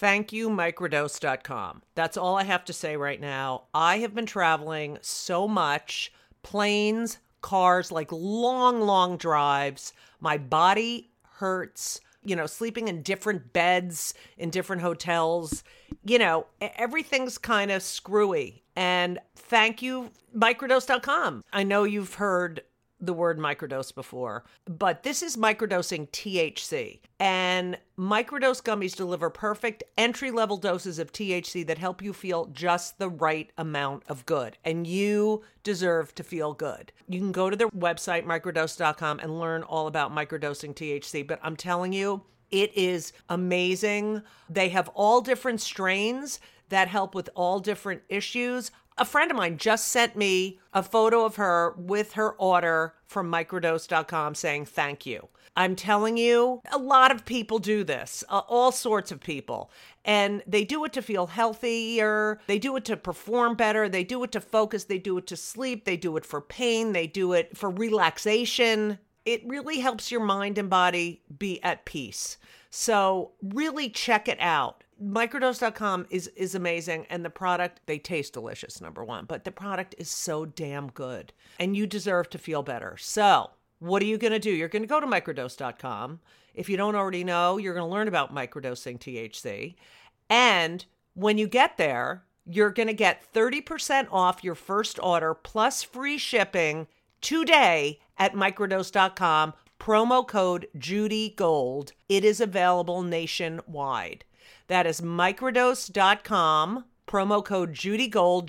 Thank you, microdose.com. That's all I have to say right now. I have been traveling so much, planes, cars, like long, long drives. My body hurts, sleeping in different beds in different hotels. Everything's kind of screwy. And thank you, microdose.com. I know you've heard the word microdose before, but this is microdosing THC. And microdose gummies deliver perfect entry-level doses of THC that help you feel just the right amount of good. And you deserve to feel good. You can go to their website, microdose.com, and learn all about microdosing THC. But I'm telling you, it is amazing. They have all different strains that help with all different issues. A friend of mine just sent me a photo of her with her order from microdose.com saying thank you. I'm telling you, a lot of people do this, all sorts of people. And they do it to feel healthier. They do it to perform better. They do it to focus. They do it to sleep. They do it for pain. They do it for relaxation. It really helps your mind and body be at peace. So really check it out. Microdose.com is amazing, and the product, they taste delicious, number one, but the product is so damn good, and you deserve to feel better. So what are you going to do? You're going to go to microdose.com. If you don't already know, you're going to learn about microdosing THC, and when you get there, you're going to get 30% off your first order plus free shipping today at microdose.com. Promo code JudyGold. It is available nationwide. That is microdose.com, promo code JudyGold,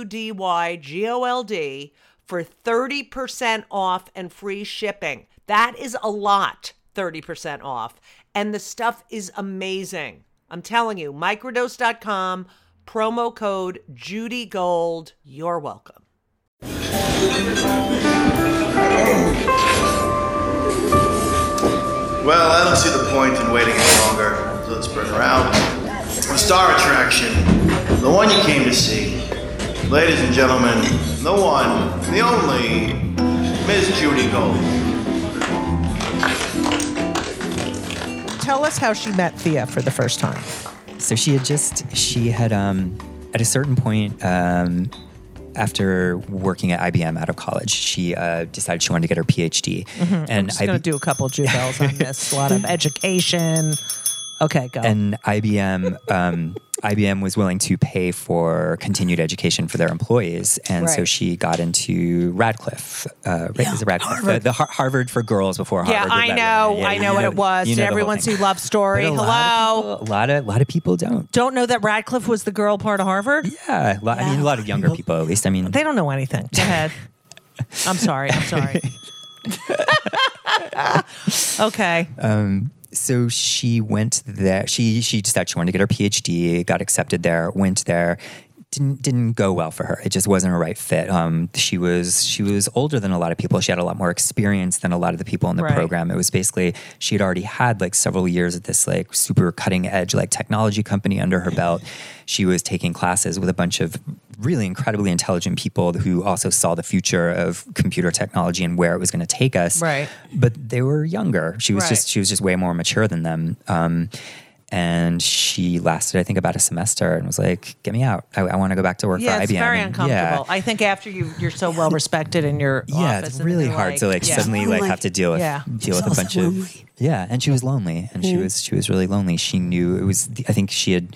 JudyGold, for 30% off and free shipping. That is a lot, 30% off. And the stuff is amazing. I'm telling you, microdose.com, promo code JudyGold. You're welcome. Well, I don't see the point in waiting any longer. So let's bring her out. The star attraction, the one you came to see. Ladies and gentlemen, the one, the only, Miss Judy Gold. Tell us how she met Thea for the first time. So she had at a certain point, after working at IBM out of college, she decided she wanted to get her PhD. Mm-hmm. And I'm just going to do a couple Jew bells on this. A lot of education. Okay, go. And IBM was willing to pay for continued education for their employees. And so she got into Radcliffe. Is it Radcliffe? Harvard. The Harvard for girls before Harvard. I know. I know what it was. Did everyone see Love Story? Hello. A lot of people don't. Don't know that Radcliffe was the girl part of Harvard? Yeah. I mean, a lot of younger people, at least. I mean, they don't know anything. Go ahead. I'm sorry. Okay. So she went there. She decided she wanted to get her PhD, got accepted there, went there. Didn't go well for her. It just wasn't a right fit. She was older than a lot of people. She had a lot more experience than a lot of the people in the program. It was basically, she had already had like several years at this like super cutting edge like technology company under her belt. She was taking classes with a bunch of really incredibly intelligent people who also saw the future of computer technology and where it was going to take us. Right. But they were younger. She was just way more mature than them. And she lasted, I think, about a semester and was like, get me out. I want to go back to work for IBM. It's very uncomfortable. I think after you're so well respected in your office. It's really hard to suddenly have to deal with a bunch of and she was lonely and she was really lonely. She knew it was, I think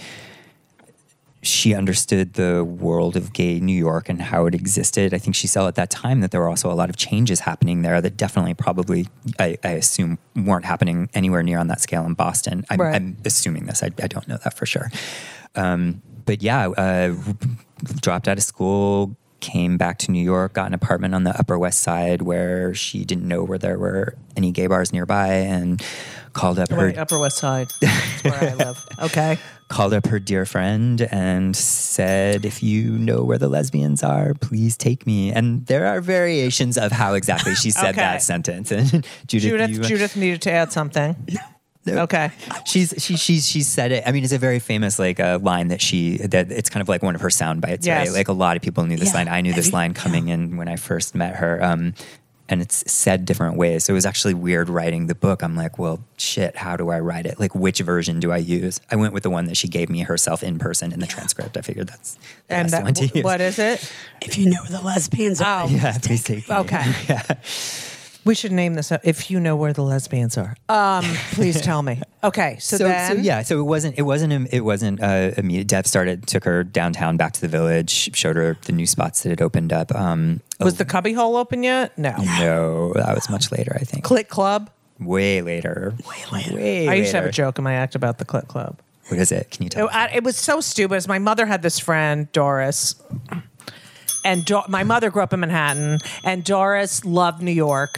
she understood the world of gay New York and how it existed. I think she saw at that time that there were also a lot of changes happening there that definitely probably, I assume, weren't happening anywhere near on that scale in Boston. I'm assuming this. I don't know that for sure. But dropped out of school, came back to New York, got an apartment on the Upper West Side where she didn't know where there were any gay bars nearby and called up her... Upper West Side. That's where I live. Okay. Called up her dear friend and said, if you know where the lesbians are, please take me. And there are variations of how exactly she said that sentence. And Judith needed to add something. No. Okay. She said it. I mean, it's a very famous line that it's kind of like one of her sound bites, right? Like a lot of people knew this line. I knew this line coming in when I first met her. and it's said different ways. So it was actually weird writing the book. I'm like, well, shit, how do I write it? Like, which version do I use? I went with the one that she gave me herself in person in the transcript. I figured that's the And best one to use. what is it? If you know where the lesbians are. Yeah, please take me. Okay. We should name this If You Know Where the Lesbians Are. Please tell me. Okay, so then... So it wasn't immediate. Dev took her downtown back to the village, showed her the new spots that had opened up. Was the cubby hole open yet? No. No, that was much later, I think. Clit Club? Way later. Way I used to have a later. joke in my act about the Clit Club. What is it? Can you tell? It was so stupid. As my mother had this friend, Doris, and my mother grew up in Manhattan, and Doris loved New York,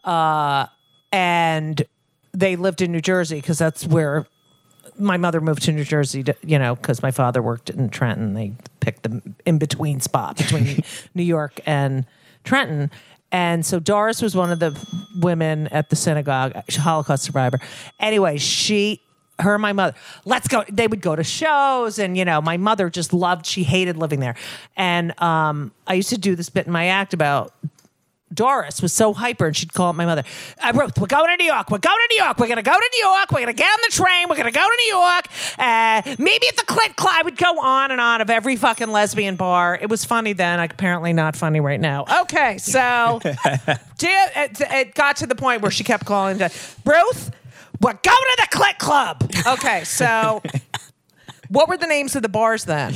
and they lived in New Jersey because that's where my mother moved to New Jersey. Because my father worked in Trenton. They picked the in between spot between New York and Trenton. And so Doris was one of the women at the synagogue, Holocaust survivor. Anyway, her and my mother, let's go. They would go to shows, and my mother just she hated living there. And I used to do this bit in my act about Doris was so hyper, and she'd call up my mother. Ruth, we're going to New York. We're going to New York. We're going to go to New York. We're going to get on the train. We're going to go to New York. Maybe at the Clit Club. I would go on and on of every fucking lesbian bar. It was funny then. Apparently not funny right now. Okay, so it got to the point where she kept calling Ruth, we're going to the Clit Club. Okay, so what were the names of the bars then?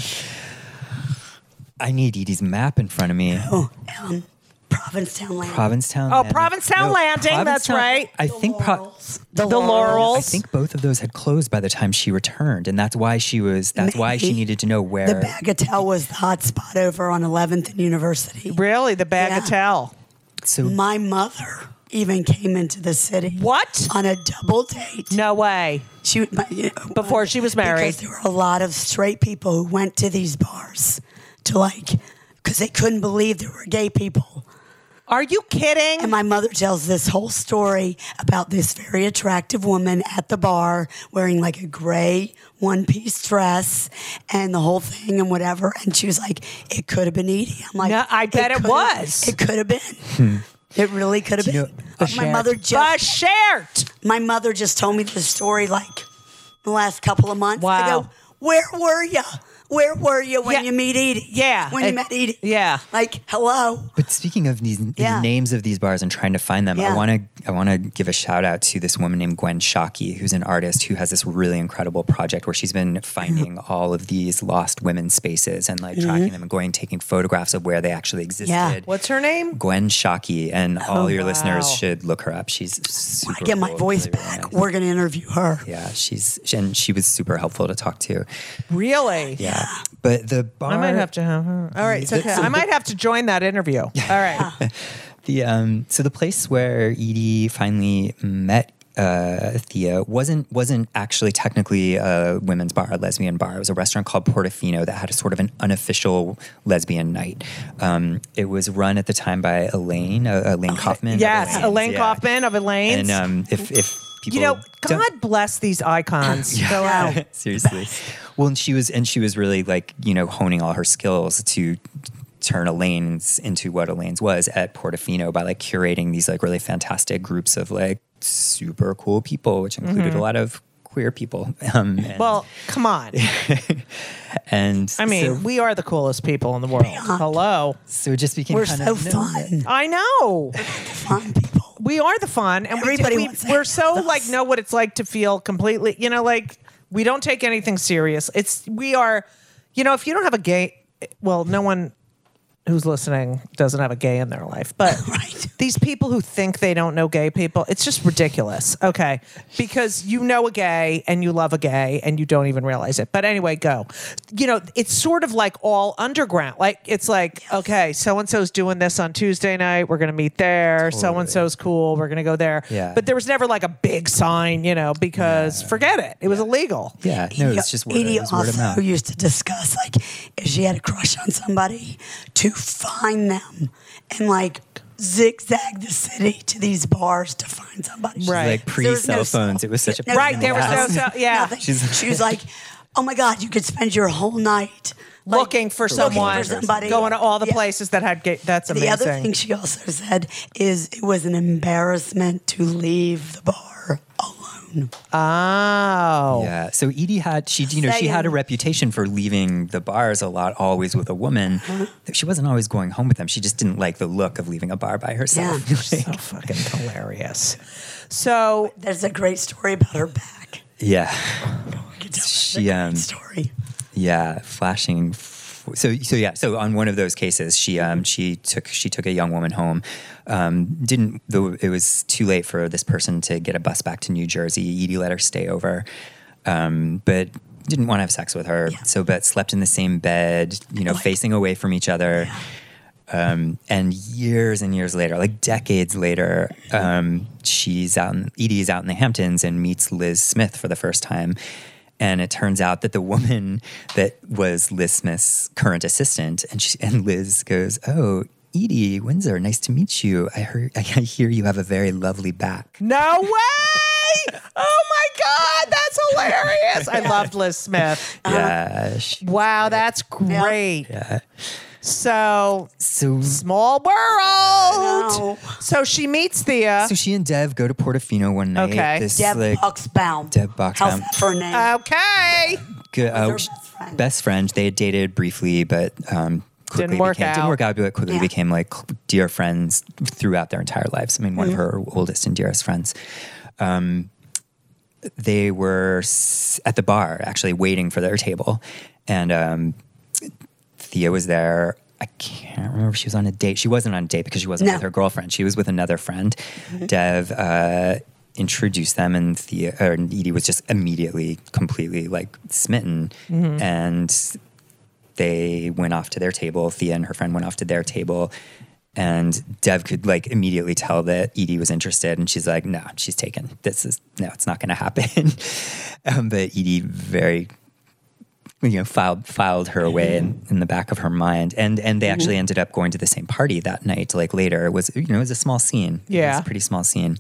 I need Edie's map in front of me. Provincetown Landing. Provincetown. Oh, Provincetown Landing. That's right. I think The Laurels. I think both of those had closed by the time she returned, and that's why she needed to know where. The Bagatelle was the hot spot over on 11th and University. Really, the Bagatelle. So My mother even came into the city. What? On a double date. No way. Before she was married. Because there were a lot of straight people who went to these bars because they couldn't believe there were gay people. Are you kidding? And my mother tells this whole story about this very attractive woman at the bar wearing like a gray one-piece dress and the whole thing and whatever. And she was like, it could have been Edie. I'm like, No, I bet it was. It could have been. It really could have been. My mother just told me the story like the last couple of months. Wow. I go, where were you? Where were you when you meet Edie? Yeah. When you met Edie? Yeah. Like, hello. But speaking of these names of these bars and trying to find them, I want to give a shout out to this woman named Gwen Shockey, who's an artist who has this really incredible project where she's been finding all of these lost women's spaces and like tracking them and taking photographs of where they actually existed. Yeah. What's her name? Gwen Shockey, and all your listeners should look her up. She's super When I get my cool, voice really, really back, nice. we're going to interview her. Yeah, she was super helpful to talk to. Really? Yeah. But the bar, I might have to have her. All right, it's okay. I might have to join that interview. All right. So the place where Edie finally met Thea wasn't actually technically a women's bar, a lesbian bar. It was a restaurant called Portofino that had a sort of an unofficial lesbian night. It was run at the time by Elaine Kaufman. Yes, Elaine Yeah. Kaufman of Elaine's. And if people God bless these icons. Go out. Seriously. Well, and she was really like, honing all her skills to turn Elaine's into what Elaine's was at Portofino by like curating these like really fantastic groups of like super cool people, which included a lot of queer people. Well, come on. And I mean, so, we are the coolest people in the world. Hello. so it just became We're kind so of fun. I know. Fun people. We are the fun, and Everybody wants to we're hang so with us. like know what it's like to feel completely. Like we don't take anything serious. We are, if you don't have a gay, well, no one who's listening doesn't have a gay in their life, but Right. these people who think they don't know gay people, it's just ridiculous. Okay, because you know a gay and you love a gay and you don't even realize it. But anyway, go. It's sort of like all underground. Like it's like, okay, so and so's doing this on Tuesday night. We're gonna meet there. So and so's cool. We're gonna go there. Yeah. But there was never like a big sign, because forget it. It was illegal. yeah, no, it's just word, Edie it was word of also mouth. used to discuss like if she had a crush on somebody to find them and like zigzag the city to these bars to find somebody. Right. Like There was pre-cell no phones. cell- It was such a no, Right, there was no nothing. cell- yeah. Nothing. She was like, oh my God, you could spend your whole night looking for someone, somebody. going to all the Yeah. places that had gay. That's amazing. The other thing she also said is it was an embarrassment to leave the bar alone. Oh. Yeah. So Edie had she had a reputation for leaving the bars a lot, always with a woman. She wasn't always going home with them. She just didn't like the look of leaving a bar by herself. Yeah. So fucking hilarious. So There's a great story about her back. Yeah. We could tell She, that great story. Yeah, flashing. So on one of those cases, she took a young woman home. It was too late for this person to get a bus back to New Jersey. Edie let her stay over, but didn't want to have sex with her. Yeah. But slept in the same bed, facing away from each other. And years and years later, like decades later, Edie's out in the Hamptons and meets Liz Smith for the first time. And it turns out that the woman that was Liz Smith's current assistant, and Liz goes, "Oh, Edie Windsor, nice to meet you. I hear you have a very lovely back." no way! Oh my God, that's hilarious! I loved Liz Smith. Yeah. Wow, that's great. Yeah. So So small world. No. So she meets Thea. she and Dev go to Portofino one night. Okay. This, Deb Boxbaum. Deb Boxbaum. How's that for a name? Okay. Good, her best friend. best friend. They had dated briefly, but quickly work didn't out. work out. But quickly Yeah. became like dear friends throughout their entire lives. I mean, one of her oldest and dearest friends. They were at the bar, actually waiting for their table, and Thea was there. I can't remember if she was on a date. She wasn't on a date because she wasn't No. with her girlfriend. She was with another friend. Dev introduced them, and Edie was just immediately, completely like smitten. And they went off to their table. Thea and her friend went off to their table. And Dev could like immediately tell that Edie was interested, and she's like, "No, she's taken. It's not going to happen." But Edie very, filed her away in the back of her mind, and they actually ended up going to the same party that night. Like later, it was it was a small scene. It Yeah. was a pretty small scene.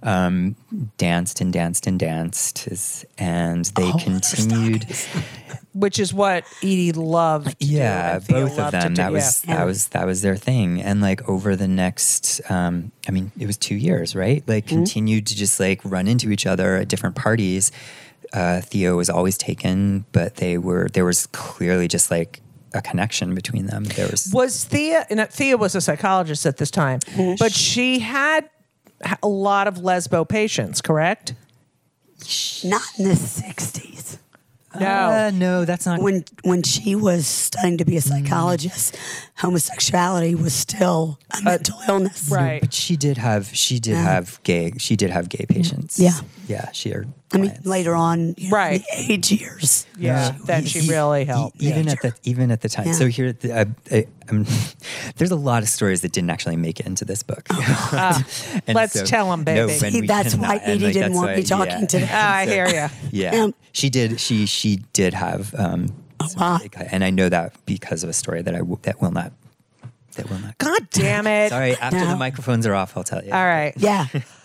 Danced and danced and danced, and they continued. Which is what Edie loved. To Yeah, do, and Thea both of loved to them. do, That was their thing. And like over the next, it was 2 years, right? Like continued to just like run into each other at different parties. Theo was always taken, but there was clearly just like a connection between them. Was Thea, and Thea was a psychologist at this time, but she had a lot of lesbo patients, correct? Not in the 60s. no, that's not. When she was studying to be a psychologist, homosexuality was still a mental illness. Right. But she did have gay patients. Yeah. Yeah, she had I mean, clients. later on, Right. the age years. Yeah. Then she really helped. Even at the time. Yeah. So here, there's a lot of stories that didn't actually make it into this book. And Let's tell 'em, baby. when See, we that's cannot, why and, Edie like, didn't that's want why- me talking today. I hear you. Yeah, Yeah. she did. She did have, lot. and I know that because of a story that that will not. God damn it. Sorry, after No. the microphones are off, I'll tell you. All right. Yeah.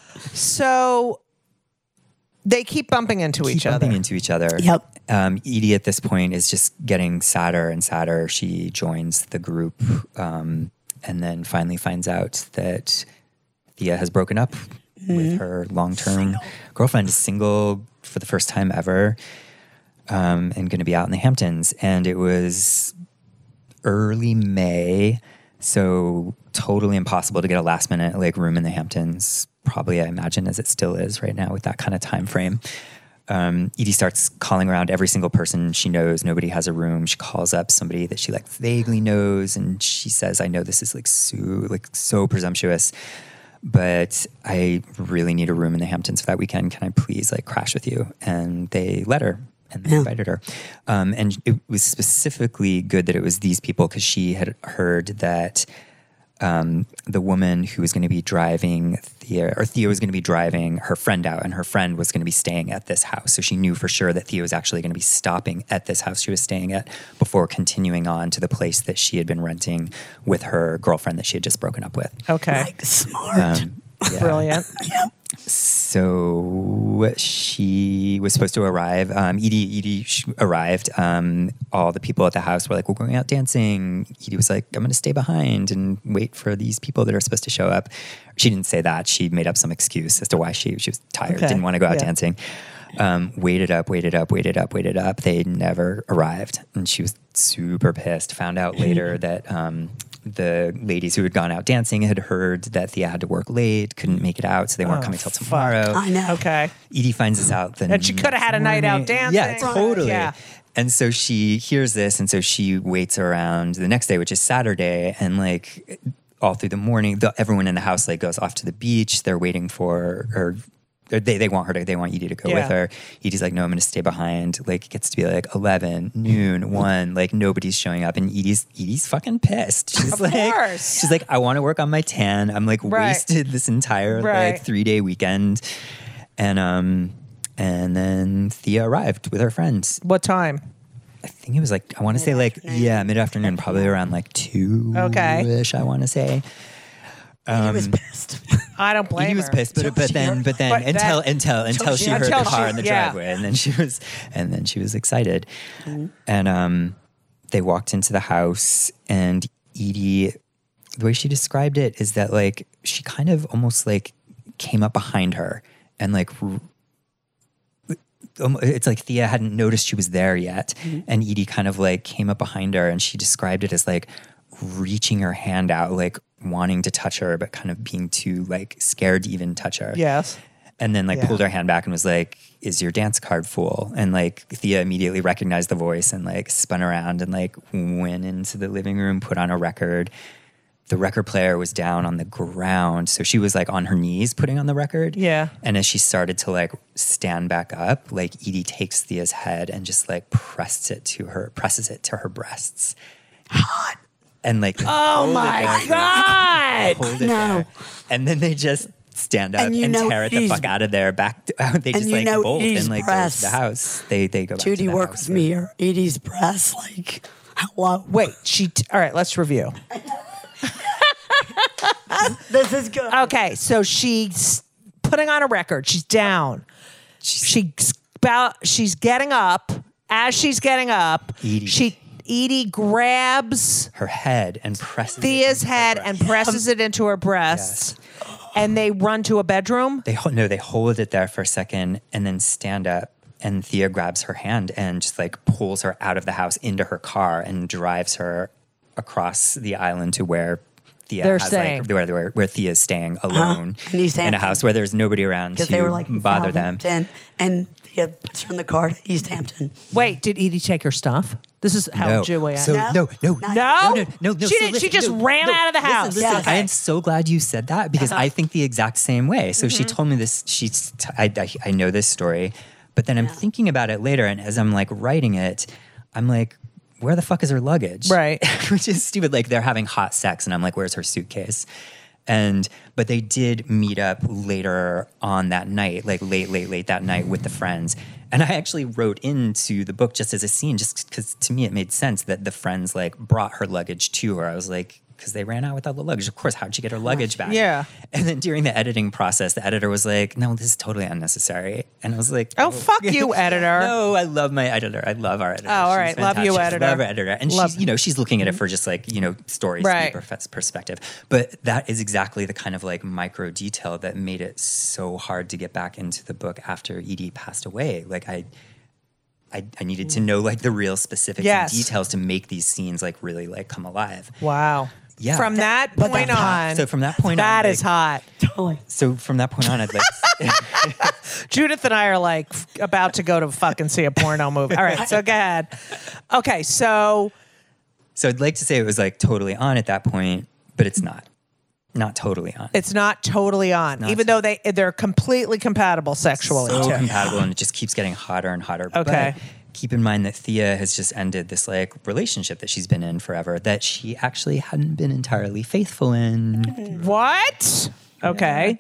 So they keep bumping into each Bumping other. into each other. Yep. Edie at this point is just getting sadder and sadder. She joins the group, and then finally finds out that Thea has broken up with her long-term girlfriend, single for the first time ever, and going to be out in the Hamptons. And it was early May, so totally impossible to get a last-minute like room in the Hamptons. Probably, I imagine, as it still is right now with that kind of time frame. Edie starts calling around every single person she knows. Nobody has a room. She calls up somebody that she like vaguely knows, and she says, "I know this is so presumptuous, but I really need a room in the Hamptons for that weekend. Can I please like crash with you?" And they let her. And they invited her. And it was specifically good that it was these people because she had heard that the woman who was going to be driving Thea was going to be driving her friend out, and her friend was going to be staying at this house. So she knew for sure that Thea was actually going to be stopping at this house she was staying at before continuing on to the place that she had been renting with her girlfriend that she had just broken up with. Okay. Like, smart. Yeah. Brilliant. Yep. So she was supposed to arrive. Edie arrived. All the people at the house were like, "We're going out dancing." Edie was like, "I'm going to stay behind and wait for these people that are supposed to show up." She didn't say that. She made up some excuse as to why she was tired, Okay. didn't want to go out Yeah. dancing. Waited up. They never arrived. And she was super pissed. Found out later that the ladies who had gone out dancing had heard that Thea had to work late, couldn't make it out, so they weren't coming till tomorrow. I know. Okay. Edie finds this out. And she could have had a night out dancing. Yeah, totally. Yeah. And so she hears this, and so she waits around the next day, which is Saturday, and like all through the morning, everyone in the house like goes off to the beach. They're waiting for her. They want her to. They want Edie to go with her. Edie's like, no, I'm going to stay behind. Like it gets to be like 11, noon, 1. Like nobody's showing up, and Edie's fucking pissed. She's Of like, course. she's like, I want to work on my tan. I'm like wasted this entire like 3-day weekend, and then Thea arrived with her friends. What time? I think it was like I want to say like mid-afternoon, probably around like 2 ish. I want to say. He was pissed. I don't blame He was her. pissed, but then But until she heard the car in the yeah. driveway, and then she was excited, and they walked into the house, and Edie, the way she described it is that like she kind of almost like came up behind her and like. It's like Thea hadn't noticed she was there yet, and Edie kind of like came up behind her, and she described it as like reaching her hand out, like wanting to touch her, but kind of being too like scared to even touch her. Yes. And then like pulled her hand back and was like, "Is your dance card full?" And like Thea immediately recognized the voice and like spun around and like went into the living room, put on a record. The record player was down on the ground, so she was like on her knees putting on the record. Yeah. And as she started to like stand back up, like Edie takes Thea's head and just like presses it to her breasts. Hot. And like Oh my God. hold it there. And then they just stand up And and, you know tear it the Edie's- fuck out of there. They just you like know bolt Edie's and like go to breasts. the house. They go back Judy to the worked house. with me, or Edie's breasts, like, hello. Wait, all right, let's review. This is good. Okay, so she's putting on a record. She's down. She's getting up. As she's getting up, Edie grabs Her head and presses Thea's it into her head breast. and presses it into her breasts. And they run to a bedroom. They hold it there for a second and then stand up. And Thea grabs her hand and just like pulls her out of the house into her car and drives her across the island to where Thea They're has staying. like where Thea's staying alone In East in a Hampton. house where there's nobody around Because to they were like bother them. Southampton, and Thea puts her in the car to East Hampton. Wait, did Edie take her stuff? This is how No. Julianne. So, No. no. No? She She didn't- she just ran out of the house. Listen, Yeah. I am so glad you said that because I think the exact same way. So she told me this. I know this story, but then I'm thinking about it later, and as I'm like writing it, I'm like, where the fuck is her luggage? Right. Which is stupid. Like they're having hot sex, and I'm like, where's her suitcase? But they did meet up later on that night, like late that night with the friends. And I actually wrote into the book just as a scene, just because to me it made sense that the friends like brought her luggage to her. I was like, because they ran out with all the luggage. Of course, how'd she get her luggage back? Yeah. And then during the editing process, the editor was like, no, this is totally unnecessary. And I was like, Oh, fuck you, editor. No, I love my editor. I love our editor. Oh, all She's right. Love you, fantastic. editor. Love our editor. And Love- she's looking at it for just like, story Right. perspective. But that is exactly the kind of like micro detail that made it so hard to get back into the book after Edie passed away. Like I needed to know like the real specifics Yes. and details to make these scenes like really like come alive. Wow. Yeah. From that but point that's hot. on. So from that point on, that like- is hot. Totally. So from that point on, I'd like Judith and I are like about to go to fucking see a porno movie. All right, so go ahead. Okay, so I'd like to say it was like totally on at that point, but it's not. Not totally on. it's not totally on, Not even though they're completely compatible sexually. so too. compatible, and it just keeps getting hotter and hotter. Okay. But keep in mind that Thea has just ended this like relationship that she's been in forever that she actually hadn't been entirely faithful in. What? Okay.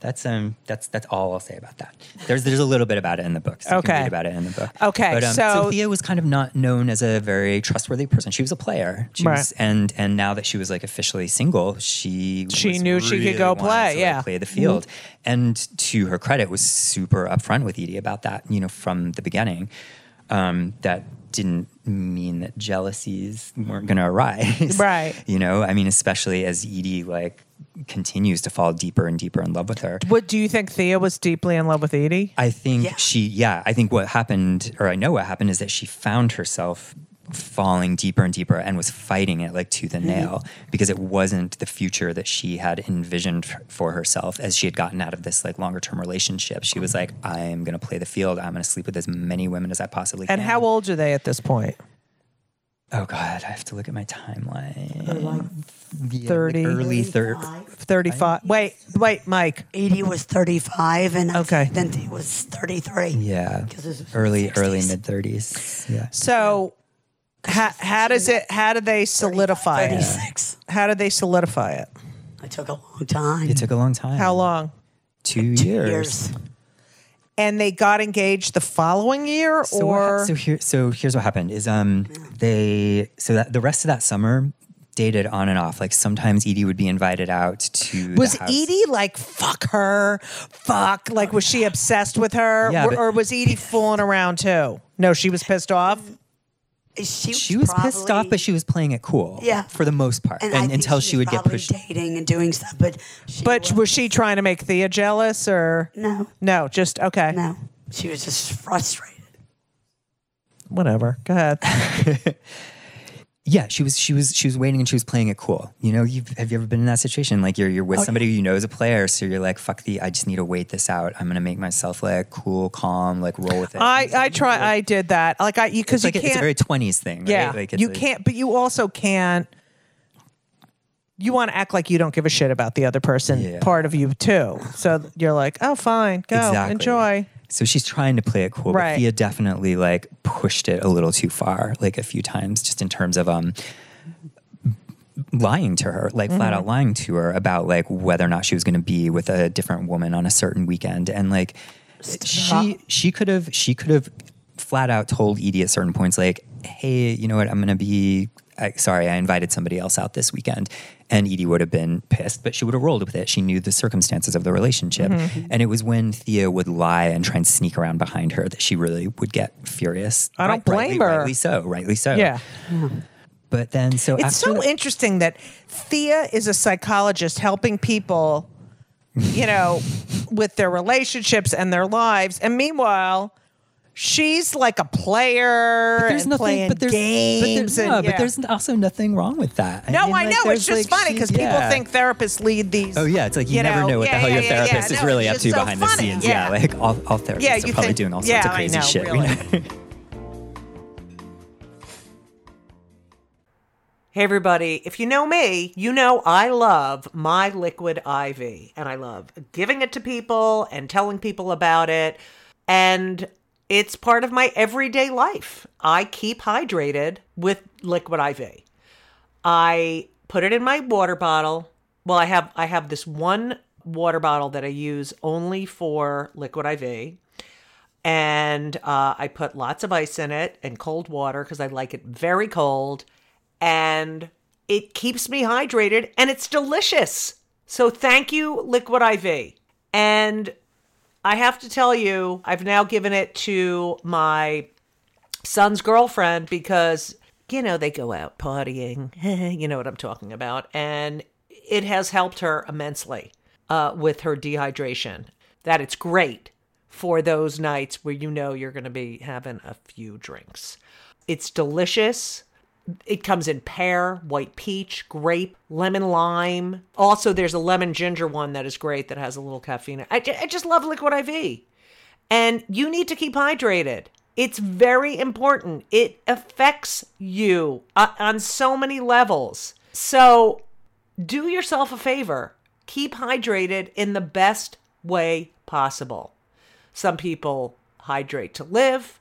That's all I'll say about that. There's a little bit about it in the book. So you can read about it in the book. Okay, but, so Thea was kind of not known as a very trustworthy person. She was a player. She was, and now that she was like officially single, she knew she could go play. To, like, play the field. And to her credit, was super upfront with Edie about that. From the beginning. That didn't mean that jealousies weren't going to arise. Right. I mean, especially as Edie like continues to fall deeper and deeper in love with her. What do you think Thea was deeply in love with Edie? I think I think what happened, or I know what happened, is that she found herself falling deeper and deeper and was fighting it like tooth and nail because it wasn't the future that she had envisioned for herself as she had gotten out of this like longer term relationship. She was like, I'm going to play the field. I'm going to sleep with as many women as I possibly can. And how old are they at this point? Oh God, I have to look at my timeline. Like 30, early 35. Wait, Mike. Edie was 35 and Okay. then he was 33. Yeah. 'Cause this was Early 60s. mid 30s. Yeah. So how do they solidify 36. it? How did they solidify it? It took a long time. It took a long time. How long? 2 2 years. years. And they got engaged the following year, So here's what happened is that the rest of that summer dated on and off. Like sometimes Edie would be invited out to was the house. Edie like fuck her? Like was she obsessed with her? Yeah, but- or was Edie fooling around too? No, she was pissed off. She was pissed off, but she was playing it cool. Yeah. For the most part. I And think until she would get probably pushed. dating and doing stuff, but Was she trying to make Thea jealous or no, just okay. no. She was just frustrated. Whatever. Go ahead. Yeah, she was waiting and she was playing it cool. Have you ever been in that situation? Like you're with somebody who you know is a player, so you're like, fuck I just need to wait this out. I'm gonna make myself like cool, calm, like roll with it. I did that. Because you can't. It's a very 20s thing, right? Yeah, Like you can't, but you also can't. You want to act like you don't give a shit about the other person, part of you too. So you're like, oh, fine, go, Exactly. enjoy. So she's trying to play it cool, Right. but Thea definitely like pushed it a little too far, like a few times, just in terms of lying to her, like flat out lying to her about like whether or not she was going to be with a different woman on a certain weekend, and like she could have flat out told Edie at certain points, like, hey, you know what, I'm going to be. Sorry, I invited somebody else out this weekend. And Edie would have been pissed, but she would have rolled with it. She knew the circumstances of the relationship. And it was when Thea would lie and try and sneak around behind her that she really would get furious. I don't blame her. Rightly so. Yeah. But then, so It's after so interesting that Thea is a psychologist helping people, with their relationships and their lives. And meanwhile, she's like a player and playing games. But there's also nothing wrong with that. No, mean, I like, know. It's there's, just like, funny because she's- people yeah. think therapists lead these. Oh yeah, it's like you never know what the hell your therapist is No, really it's up just to so behind the funny. scenes. Yeah. Like all therapists are probably doing all sorts of crazy shit. Really. Hey everybody, if you know me, you know I love my Liquid IV, and I love giving it to people and telling people about it, and it's part of my everyday life. I keep hydrated with Liquid IV. I put it in my water bottle. Well, I have this one water bottle that I use only for Liquid IV. And I put lots of ice in it and cold water because I like it very cold. And it keeps me hydrated and it's delicious. So thank you, Liquid IV. And I have to tell you, I've now given it to my son's girlfriend because, they go out partying. You know what I'm talking about. And it has helped her immensely with her dehydration. That it's great for those nights where you're going to be having a few drinks. It's delicious. It comes in pear, white peach, grape, lemon lime. Also, there's a lemon ginger one that is great that has a little caffeine. I just love Liquid IV. And you need to keep hydrated. It's very important. It affects you on so many levels. So do yourself a favor. Keep hydrated in the best way possible. Some people hydrate to live.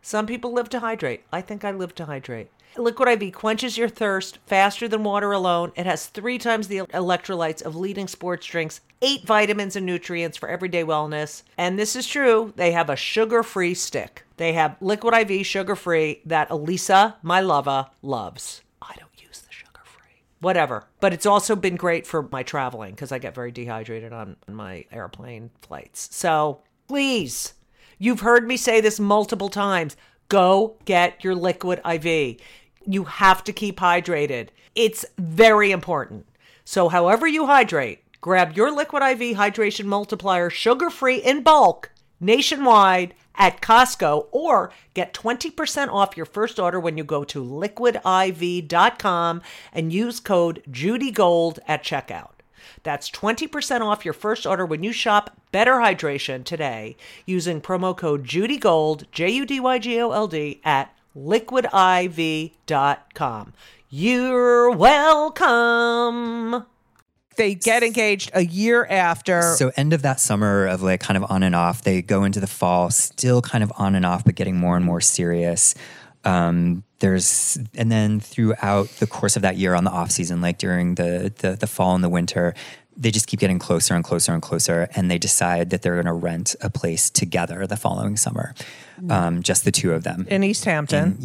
Some people live to hydrate. I think I live to hydrate. Liquid IV quenches your thirst faster than water alone. It has 3 times the electrolytes of leading sports drinks, 8 vitamins and nutrients for everyday wellness. And this is true. They have a sugar-free stick. They have Liquid IV sugar-free that Elisa, my lover, loves. I don't use the sugar-free. Whatever. But it's also been great for my traveling because I get very dehydrated on my airplane flights. So please, you've heard me say this multiple times. Go get your Liquid IV. You have to keep hydrated. It's very important. So however you hydrate, grab your Liquid IV Hydration Multiplier sugar-free in bulk nationwide at Costco or get 20% off your first order when you go to liquidiv.com and use code JudyGold at checkout. That's 20% off your first order when you shop Better Hydration today using promo code JudyGold, JUDYGOLD at liquidiv.com. You're welcome. They get engaged a year after. So end of that summer of like kind of on and off, they go into the fall, still kind of on and off, but getting more and more serious. And then throughout the course of that year on the off season, like during the fall and the winter, they just keep getting closer and closer and closer. And they decide that they're going to rent a place together the following summer. Just the two of them. In East Hampton.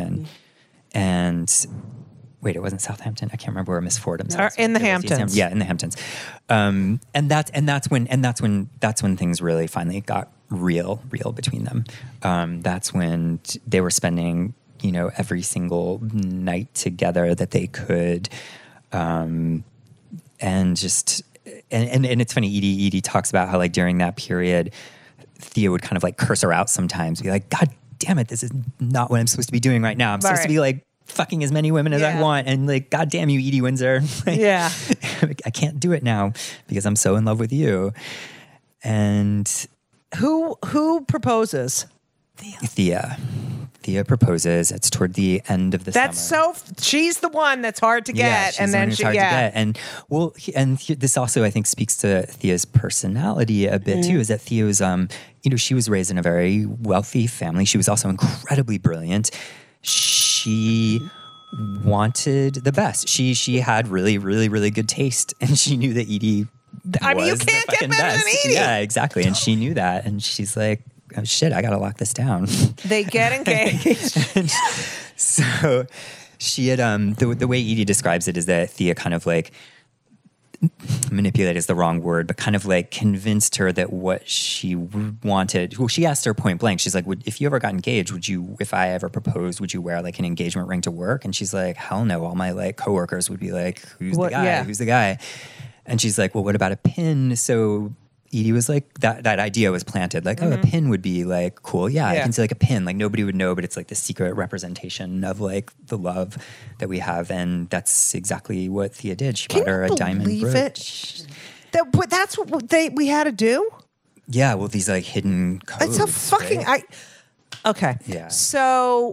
And wait, it wasn't Southampton. I can't remember where Miss Fordham's was. In the Hamptons. Yeah, in the Hamptons. And that's when things really finally got real between them. That's when they were spending, every single night together that they could. And it's funny, Edie talks about how like during that period, Thea would kind of like curse her out sometimes, be like, God damn it, this is not what I'm supposed to be doing right now. I'm supposed to be like fucking as many women as I want. And like, God damn you, Edie Windsor. Like, yeah. I can't do it now because I'm so in love with you. And who proposes? Thea proposes. It's toward the end of the summer. She's the one that's hard to get. And then to get. And this also, I think, speaks to Thea's personality a bit too, is that Thea was, she was raised in a very wealthy family. She was also incredibly brilliant. She wanted the best. She had really, really, really good taste. And she knew that Edie you can't get better than Edie. Yeah, exactly. And she knew that. And she's like, oh, shit, I got to lock this down. They get engaged. So she had, the way Edie describes it is that Thea kind of like, manipulate is the wrong word, but kind of like convinced her that what she wanted, well, she asked her point blank, she's like, if you ever got engaged, if I ever proposed, would you wear like an engagement ring to work? And she's like, hell no. All my like coworkers would be like, who's the guy? Yeah. Who's the guy? And she's like, well, what about a pin? So Edie was like, that idea was planted. Like, oh, a pin would be like cool. Yeah, I can see like a pin. Like nobody would know, but it's like the secret representation of like the love that we have. And that's exactly what Thea did. She bought her a diamond brooch. That's what we had to do? Yeah, well, these like hidden codes. It's a fucking... right? Okay. Yeah. So,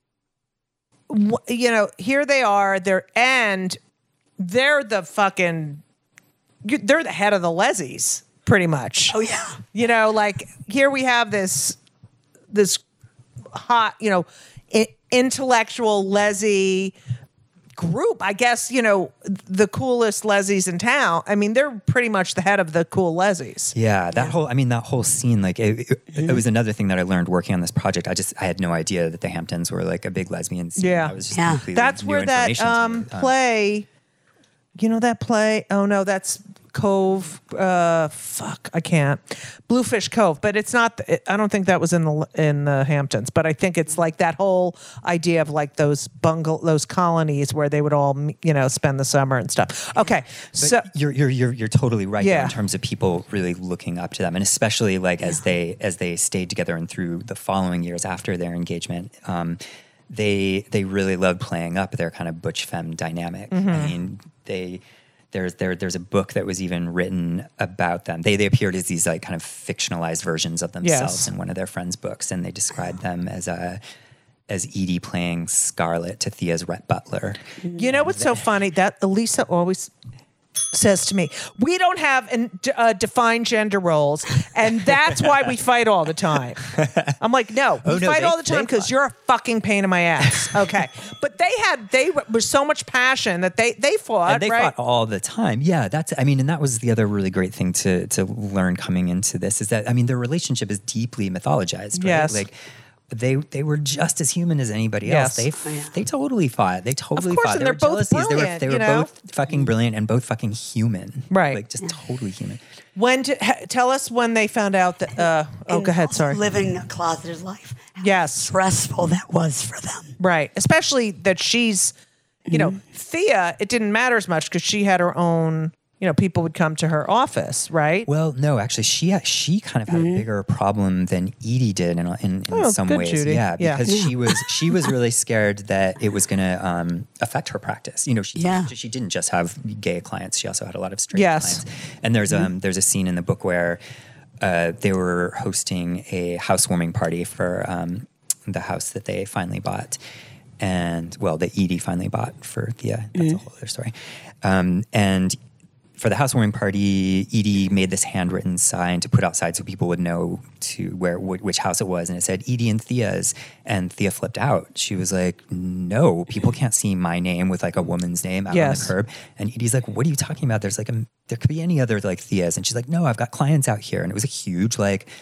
here they are. They're the fucking... They're the head of the Leslies. Pretty much. Oh yeah. Like here we have this hot, intellectual Leslie group. I guess, the coolest Leslies in town. I mean, they're pretty much the head of the cool Leslies. Yeah, that whole scene, like it was another thing that I learned working on this project. I had no idea that the Hamptons were like a big lesbian scene. Yeah. That was just completely That's new where that play, that play? Oh no, that's Cove, I can't. Bluefish Cove, but it's not. I don't think that was in the Hamptons, but I think it's like that whole idea of like those colonies where they would all spend the summer and stuff. Okay, but so you're totally right yeah. in terms of people really looking up to them, and especially like as they stayed together and through the following years after their engagement. They really loved playing up their kind of butch femme dynamic. Mm-hmm. I mean, there's a book that was even written about them. They appeared as these like kind of fictionalized versions of themselves in one of their friends' books, and they described them as Edie playing Scarlett to Thea's Rhett Butler. You know what's so funny? That Elisa always says to me, we don't have defined gender roles, and that's why we fight all the time. I'm like, no, we fight all the time because you're a fucking pain in my ass. Okay. But they were so much passion that they fought, and they right? fought all the time. Yeah, and that was the other really great thing to learn coming into this is that, their relationship is deeply mythologized, right? Yes. Like, they were just as human as anybody else. Yes. They totally fought. They totally Of course, fought. and There they're were both jealousies. brilliant, They were both fucking brilliant and both fucking human. Right. Like just totally human. Tell us when they found out that. Go ahead. Sorry. Living a closeted life. How Yes. stressful that was for them. Right. Especially that she's, Thea, it didn't matter as much because she had her own, people would come to her office, right? Well, no, actually, she kind of had a bigger problem than Edie did in some good, ways. Judy. Yeah, Yeah. because she was really scared that it was going to affect her practice. She didn't just have gay clients; she also had a lot of straight Yes. clients. And there's a scene in the book where they were hosting a housewarming party for the house that they finally bought. And that Edie finally bought for Thea. That's a whole other story. And for the housewarming party, Edie made this handwritten sign to put outside so people would know which house it was. And it said Edie and Thea's. And Thea flipped out. She was like, no, people can't see my name with like a woman's name out on the curb. And Edie's like, what are you talking about? There's there could be any other like Thea's. And she's like, no, I've got clients out here. And it was a huge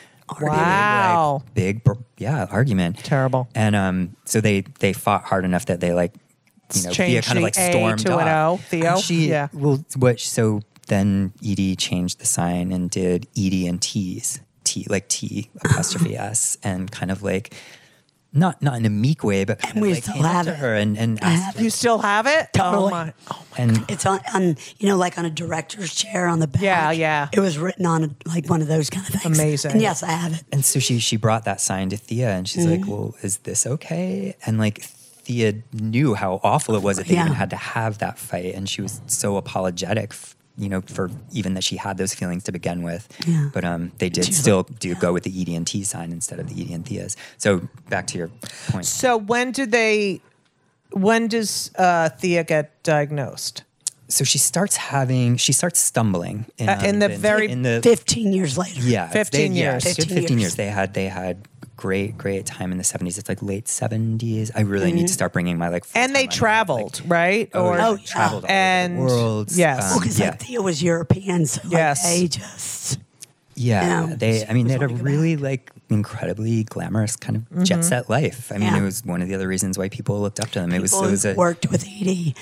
Wow. big argument. Terrible. And so they fought hard enough that they Thea Changed kind of the A stormed to an off. O. Theo? Yeah. So then Edie changed the sign and did Edie and T's, T apostrophe S, and kind of not in a meek way, but kind we of still came up have to it. her and asked, You still have it? Totally. Oh my. and It's on like on a director's chair on the back. Yeah. It was written on one of those kind of things. Amazing. And yes, I have it. And so she brought that sign to Thea, and she's like, well, is this okay? And Thea knew how awful it was that they even had to have that fight, and she was so apologetic, for even that she had those feelings to begin with. Yeah. But they did still go with the Edie and T sign instead of the Edie and Thea's. So back to your point. So when does Thea get diagnosed? So she starts stumbling in the very 15 years later. yeah 15 years. 15 years. They had great time in the 70s. It's late 70s. I really need to start bringing my and they traveled, right? Traveled all and over the world. yes. Because Thea was European, so they just they had a really incredibly glamorous kind of jet set life. It was one of the other reasons why people looked up to them. Worked with Edie.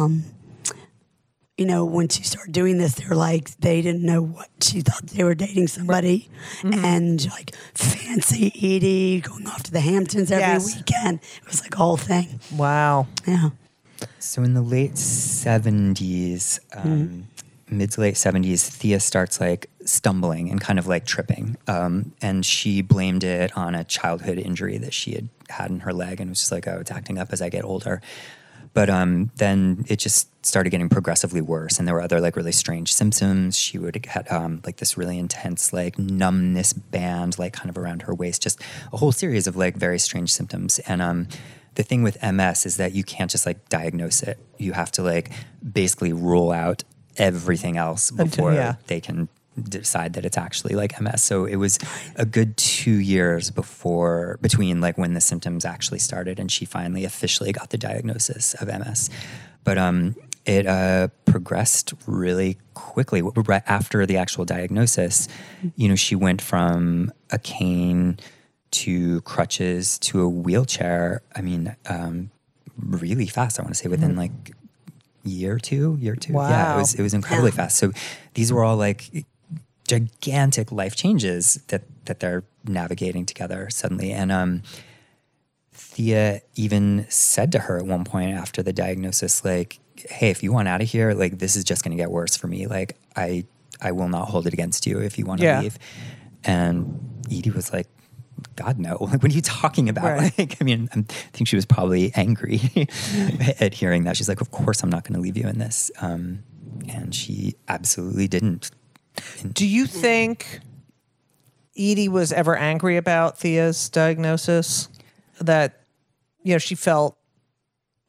When she started doing this, they didn't know what she thought they were dating somebody, and fancy Edie going off to the Hamptons every weekend. It was a whole thing. Wow. Yeah. So in the late 70s, mid to late 70s, Thea starts stumbling and kind of tripping, and she blamed it on a childhood injury that she had in her leg, and was just it's acting up as I get older. But then it just started getting progressively worse, and there were other really strange symptoms. She would had this really intense numbness band kind of around her waist, just a whole series of very strange symptoms. And the thing with MS is that you can't just diagnose it. You have to basically rule out everything else before they can decide that it's actually MS. So it was a good 2 years between when the symptoms actually started and she finally officially got the diagnosis of MS. But it progressed really quickly. Right after the actual diagnosis, she went from a cane to crutches to a wheelchair. Really fast. I want to say within year two. Wow. Yeah, it was incredibly fast. So these were all gigantic life changes that they're navigating together suddenly. And Thea even said to her at one point after the diagnosis, hey, if you want out of here, this is just going to get worse for me. I will not hold it against you if you want to leave. And Edie was like, God, no. What are you talking about? Right. I think she was probably angry at hearing that. She's like, of course I'm not going to leave you in this. And she absolutely didn't. Do you think Edie was ever angry about Thea's diagnosis? That, she felt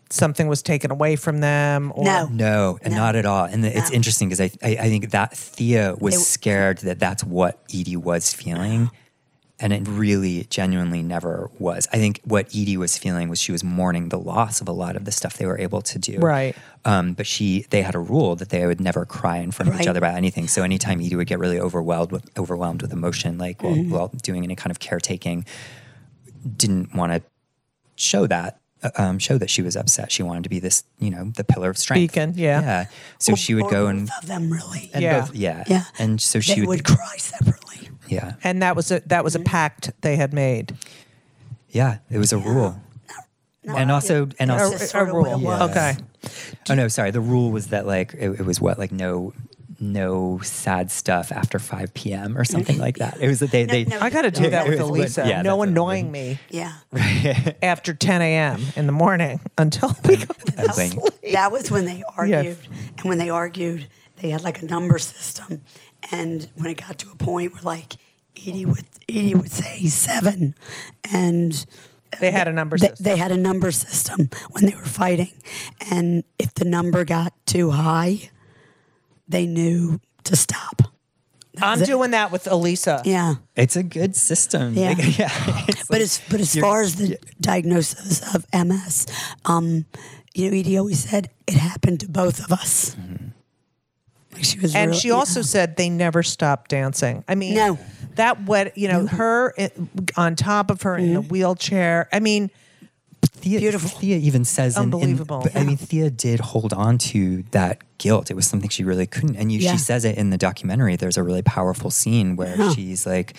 something was taken away from them? Or? No, and not at all. And it's interesting because I think that Thea was scared that that's what Edie was feeling. And it really genuinely never was. I think what Edie was feeling was she was mourning the loss of a lot of the stuff they were able to do. Right. But they had a rule that they would never cry in front of each other about anything. So anytime Edie would get really overwhelmed with emotion, like while doing any kind of caretaking, didn't want to show that she was upset. She wanted to be this, the pillar of strength. Beacon, yeah. So she would go and both of them really. and Yeah. both, yeah. Yeah. And so They she would cry separately. yeah. And that was a pact they had made. Yeah, it was a rule. And also That's just sort of what it was. Okay. Oh no, sorry. The rule was that like it was what, like no sad stuff after 5 p.m. or something like that. It was that they No. I got to do that with Yeah, Elisa. yeah, No that's annoying me Yeah. after 10 a.m. in the morning until we go to like, sleep. That was when they argued. And when they argued, they had like a number system. And when it got to a point where like Edie would say 7, and They had a number system. They had a number system when they were fighting, and if the number got too high, they knew to stop. I'm doing that with Elisa. Yeah. it's a good system. Yeah. Like, yeah. It's But like- as far as the diagnosis of MS, Edie always said it happened to both of us. Like she was, And real- she also said they never stopped dancing. I mean, No. that her on top of her in a wheelchair. I mean, Beautiful. Thea even says, Unbelievable. I mean, Thea did hold on to that guilt. It was something she really couldn't. And Yeah. she says it in the documentary. There's a really powerful scene where she's like,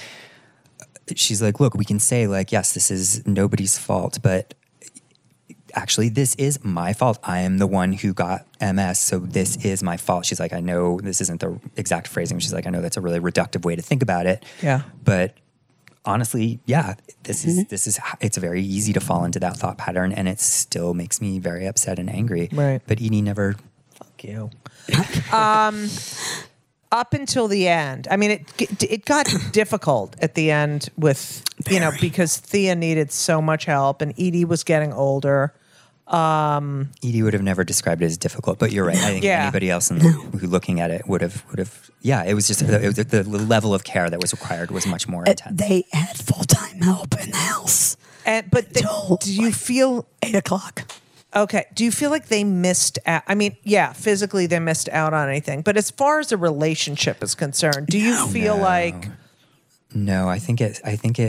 look, we can say like, yes, this is nobody's fault, but actually this is my fault. I am the one who got MS, so this is my fault. She's like, I know this isn't the exact phrasing. She's like, I know that's a really reductive way to think about it. Yeah. But honestly, yeah, this is it's very easy to fall into that thought pattern, and it still makes me very upset and angry. Right. But Edie never. fuck you. Up until the end, I mean, it got difficult at the end with because Thea needed so much help, and Edie was getting older. Edie would have never described it as difficult, but you're right. I think Yeah. anybody else who looking at it would have. Yeah, it was just the level of care that was required was much more intense. They had full-time help in the house. Until, Do you feel 8 o'clock? okay? Do you feel like they missed out? I mean, yeah, physically they missed out on anything, but as far as a relationship is concerned, do you feel like No, I think it's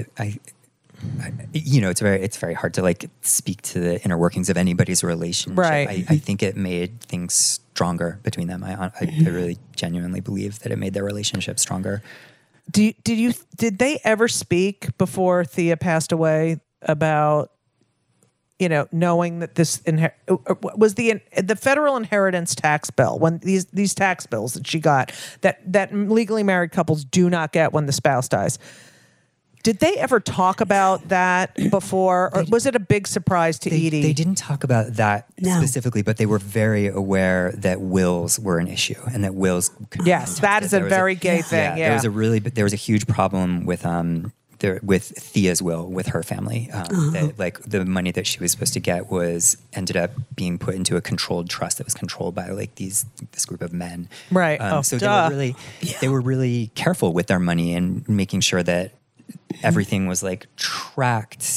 very hard to like speak to the inner workings of anybody's relationship. Right. I think it made things stronger between them. I really genuinely believe that it made their relationship stronger. did they ever speak before Thea passed away about knowing that this was the federal inheritance tax bill, when these tax bills that she got that legally married couples do not get when the spouse dies? Did they ever talk about that before, or was it a big surprise to Edie? They didn't talk about that specifically, but they were very aware that wills were an issue and that wills could be Yes, that is contested. a very gay thing. Yeah, there was a huge problem with Thea's will with her family. That, like, the money that she was supposed to get ended up being put into a controlled trust that was controlled by like this group of men. Right. So duh. they were really careful with their money and making sure that everything was like tracked.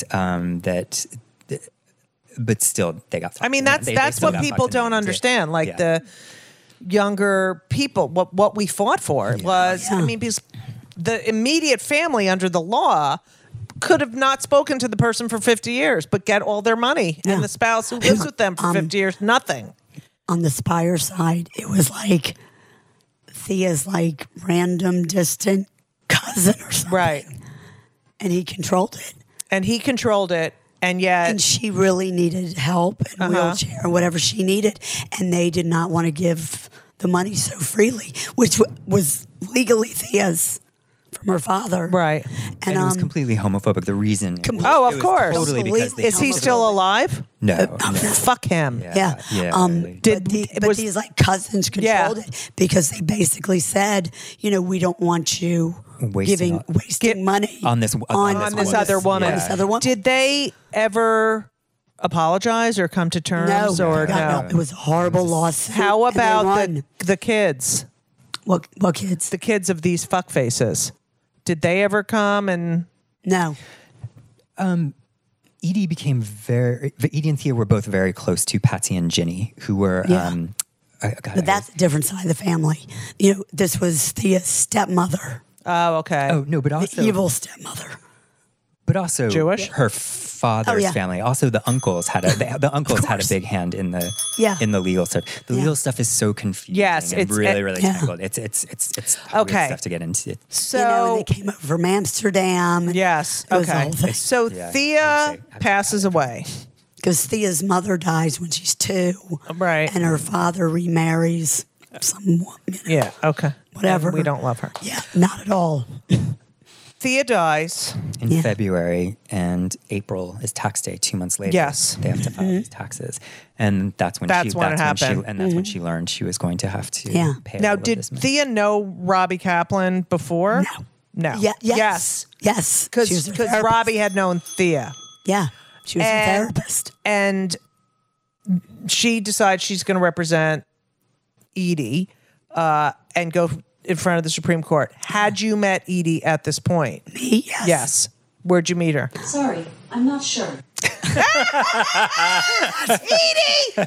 But still, they got. I mean, that's still what got people fucked in don't the end. understand. Like Yeah. the younger people, what we fought for was, I mean, because the immediate family under the law could have not spoken to the person for 50 years, but get all their money, and the spouse who lives with them for 50 years, nothing. On the Spire side, it was like Thea's like random distant cousin or something. Right. And he controlled it. And he controlled it, and yet And she really needed help and wheelchair or whatever she needed. And they did not want to give the money so freely, which was legally Thea's from her father. right. And it was completely homophobic. The reason. Oh, it of was course. Totally because they Is he still alive? No. Fuck him. Yeah. really. But these like cousins controlled it because they basically said, we don't want you Wasting wasting money on this On this other woman. On this other woman. Did they ever apologize or come to terms No, or God, no? It was a horrible lawsuit. How and they about won. the kids? What kids? The kids of these fuck faces. Did they ever come and No. Edie Edie and Thea were both very close to Patsy and Ginny, who were, Yeah. But that's a different side of the family. This was Thea's stepmother, Oh, okay. oh no, but the also, evil stepmother. but also Jewish? her father's Oh, yeah. family. Also, the uncles had the uncles had a course. big hand in the Yeah. in the legal stuff. The Yeah. legal stuff is so confusing. Yes, and it's- really Yeah. tangled. It's Okay. weird stuff to get into. So And they came over from Amsterdam. yes, It was the okay. whole thing. So Yeah, Thea I'd say passes away. Because Thea's mother dies when she's 2. Right. And her father remarries someone. Yeah, okay. Whatever. And we don't love her. Yeah, not at all. Thea dies. in Yeah. February, and April is tax day. 2 months later, Yes. they have to file these taxes, and that's when That's when it happened. and that's when she learned she was going to have to Yeah. pay. Now, all of did this money. Thea know Robbie Kaplan before? No. No. Yeah, Yes. Yes. She was Because a therapist. Robbie had known Thea. Yeah. She was a And- therapist. And she decides she's going to represent Edie and go in front of the Supreme Court. Had you met Edie at this point? Me? Yes. Yes. Where'd you meet her? Sorry, I'm not sure. Edie!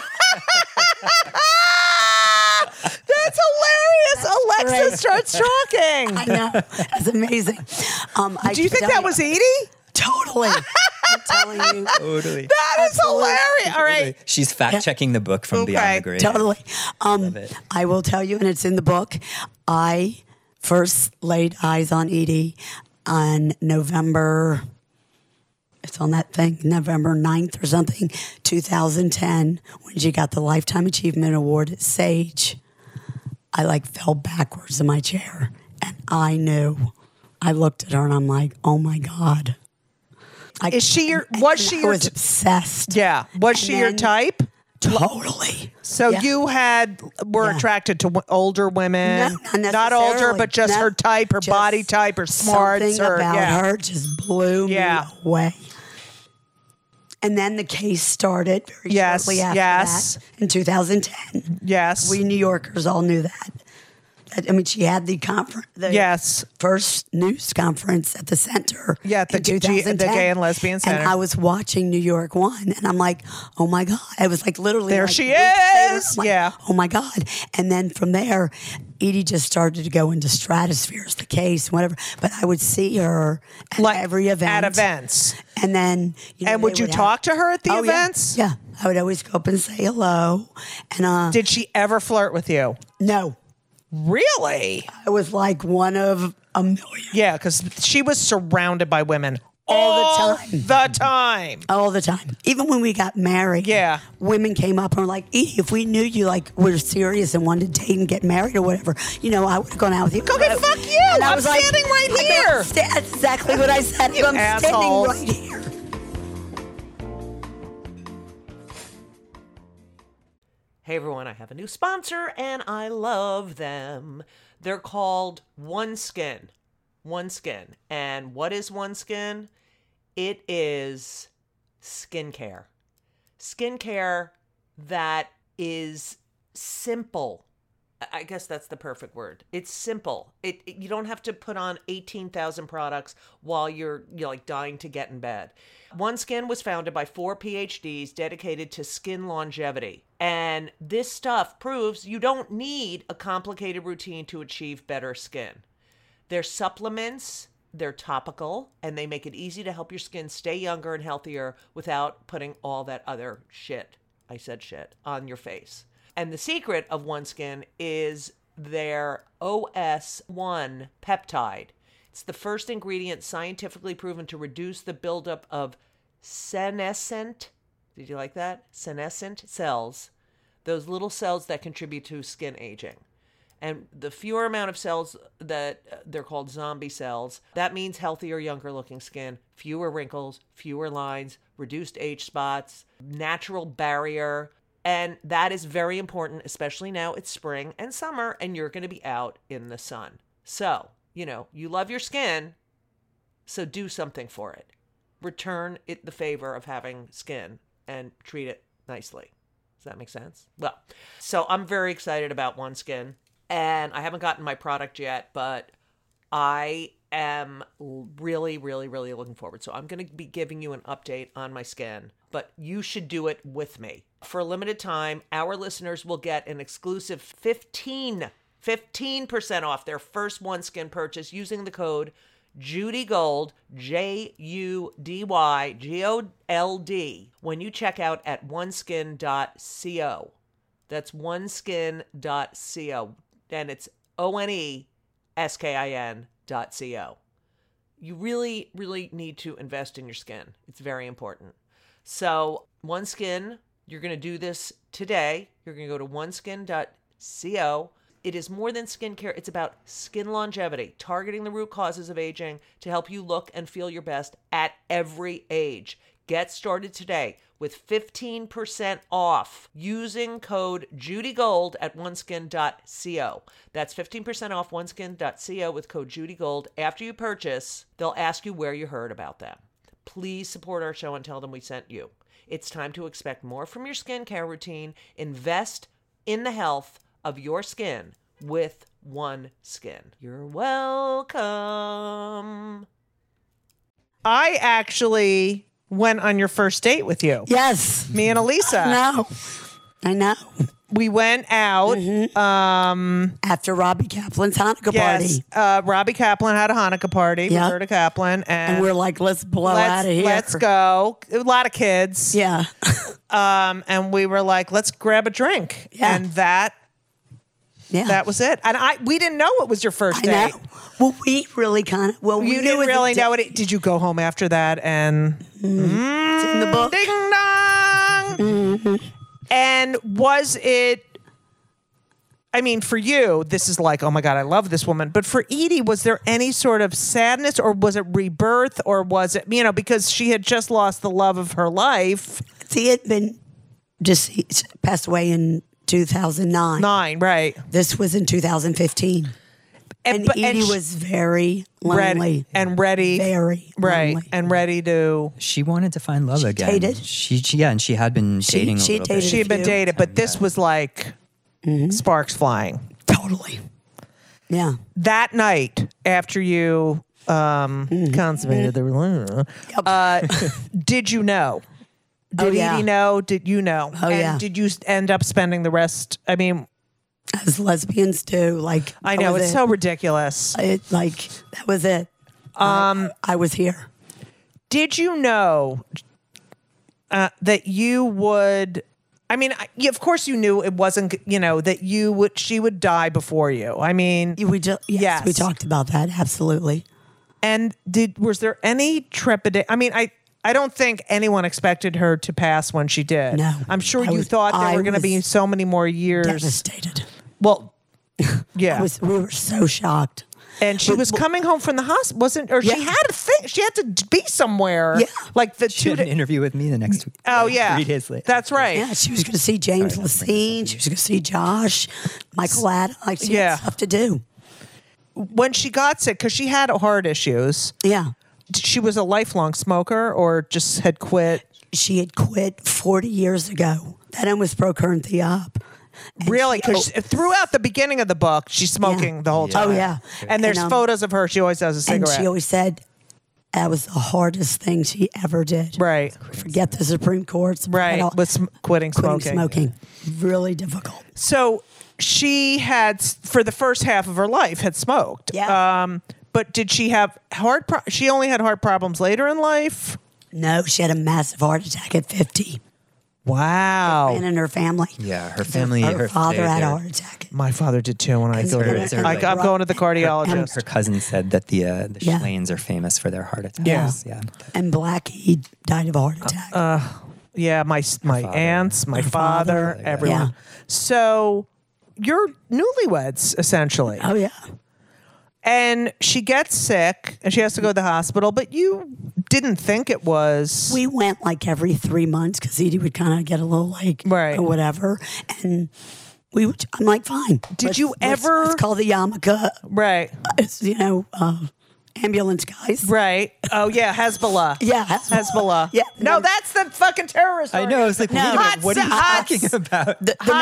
That's hilarious. Alexa great. starts talking. I know. That's amazing. Do you think that was Edie? Totally. I'm telling you. Totally. That is hilarious. All right. She's fact checking the book from Okay, Beyond the Grave. Totally. it. I will tell you, and it's in the book. I first laid eyes on Edie on November. It's on that thing, November 9th or something, 2010, when she got the Lifetime Achievement Award at Sage. I fell backwards in my chair, and I knew. I looked at her and I'm like, oh my God. Was she I your was obsessed. Yeah. Was she And your then- type? Totally. So Yeah. you were Yeah. attracted to older women, No, not older, necessarily. but just No, her type, her just body type, her smarts, something or about yeah. her just blew Yeah. me away. And then the case started very Yes, shortly after yes. that in 2010. Yes. We New Yorkers all knew that. I mean, she had the conference, the Yes. first news conference at the center. Yeah, at the in G- the 2010. Gay and Lesbian Center. And I was watching New York One, and I'm like, oh my God. I was literally There like, she weeks later, is. I'm like, Yeah. oh my God. And then from there, Edie just started to go into stratospheres, the case, whatever. But I would see her at every event. At events. And then, And would you talk to her at the Oh, yeah. events? Yeah. I would always go up and say hello. And Did she ever flirt with you? no, Really? I was like one of a million. Yeah, because she was surrounded by women All the time. The time. All the time. Even when we got married, Yeah. women came up and were like, Edie, if we knew you were serious and wanted to date and get married or whatever, I would have gone out with you. Okay, fuck you. And I I'm was like, standing right I go, here. That's exactly what I said. You I'm assholes. standing right here. Hey everyone, I have a new sponsor and I love them. They're called OneSkin. OneSkin. And what is OneSkin? It is skincare. Skincare that is simple. I guess that's the perfect word. It's simple. You don't have to put on 18,000 products while you're dying to get in bed. OneSkin was founded by 4 PhDs dedicated to skin longevity. And this stuff proves you don't need a complicated routine to achieve better skin. They're supplements, they're topical, and they make it easy to help your skin stay younger and healthier without putting all that other shit, I said shit, on your face. And the secret of OneSkin is their OS1 peptide. It's the first ingredient scientifically proven to reduce the buildup of senescent, did you like that? Senescent cells, those little cells that contribute to skin aging. And the fewer amount of cells that they're called zombie cells, that means healthier, younger looking skin, fewer wrinkles, fewer lines, reduced age spots, natural barrier. And that is very important, especially now it's spring and summer and you're going to be out in the sun. So, you love your skin, so do something for it. Return it the favor of having skin and treat it nicely. Does that make sense? Well, so I'm very excited about OneSkin, and I haven't gotten my product yet, but I am really, really, really looking forward. So I'm going to be giving you an update on my skin, but you should do it with me. For a limited time, our listeners will get an exclusive 15% off their first OneSkin purchase using the code JudyGold, JUDYGOLD, when you check out at oneskin.co. That's oneskin.co, and it's ONESKIN.co. You really, really need to invest in your skin. It's very important. So, OneSkin, you're going to do this today. You're going to go to oneskin.co. It is more than skincare. It's about skin longevity, targeting the root causes of aging to help you look and feel your best at every age. Get started today with 15% off using code JudyGold at oneskin.co. That's 15% off oneskin.co with code JudyGold. After you purchase, they'll ask you where you heard about them. Please support our show and tell them we sent you. It's time to expect more from your skincare routine. Invest in the health of your skin with OneSkin. You're welcome. I actually went on your first date with you. Yes. Me and Elisa. I know. We went out. After Robbie Kaplan's Hanukkah Yes. party. Robbie Kaplan had a Hanukkah party. Yeah. Roberta Kaplan. And we're like, let's blow out of here. Let's go. A lot of kids. Yeah. And we were like, let's grab a drink. Yeah. And that was it. And we didn't know it was your first I date. know. Well, we really kind of, well, we You knew didn't it really was know it. Did you go home after that and it's in the book. ding dong? And was it, I mean, for you, this is like, oh my God, I love this woman. But for Edie, was there any sort of sadness, or was it rebirth, or was it, because she had just lost the love of her life? He had been he passed away in 2009. Right. This was in 2015. And Edie was very lonely. Ready. Very right. lonely. And ready to. She wanted to find love again. dated. And she had been dating a she little dated bit. She had been few. dated, but this was like sparks flying. Totally. Yeah. That night, after you consummated the relationship, did you know? Did yeah. Edie know? Did you know? Oh, and yeah. did you end up spending the rest? I mean, As lesbians do. Like, I that know was it's it. so ridiculous. That was it. I was here. Did you know that you would? I mean, of course you knew it wasn't. That she would die before you. I mean, Yes, we talked about that. Absolutely. And was there any trepidation? I mean, I don't think anyone expected her to pass when she did. No. I'm sure you thought there were going to be so many more years. Devastated. Well, yeah. We were so shocked. And she was coming home from the hospital, wasn't? Or she Yeah. had a thing. She had to be somewhere. Yeah. Like the She had an interview with me the next week. Oh yeah. 3 days later. That's right. Yeah, she was going to see James Lacine. She was going to see Josh, Michael Adam. Like, she Yeah. had stuff to do. When she got sick, because she had heart issues. Yeah. She was a lifelong smoker, or just had quit. She had quit 40 years ago. That almost broke her and Thea up. And Really? she- Because throughout the beginning of the book, she's smoking the whole time. Oh, yeah. And there's photos of her. She always has a And cigarette. she always said that was the hardest thing she ever did. Right. Forget the Supreme Court's. Right. With quitting smoking. Really difficult. So she had, for the first half of her life, had smoked. Yeah. But did she have she only had heart problems later in life? No, she had a massive heart attack at 50. Wow. And in her family. Yeah, her family. Her father had a their- heart attack. My father did too when I And go her- to her- I'm going to the cardiologist. Her cousin said that the Yeah. Schlains are famous for their heart attacks. Yeah. Yeah. And Blackie died of a heart attack. Yeah, my father. aunts, my Her father, father. everyone. Yeah. So you're newlyweds, essentially. Oh, yeah. And she gets sick and she has to go to the hospital, but you didn't think it was. We went like every 3 months because Edie would kind of get a little like, Right. or whatever. And I'm like, fine. Did you ever- Let's call the yarmulke, Right. it's, ambulance guys. Right. Oh yeah, Hezbollah. Yeah, Hezbollah. Yeah. No, that's the fucking terrorist. I know. It's like, wait a minute, what are you talking about?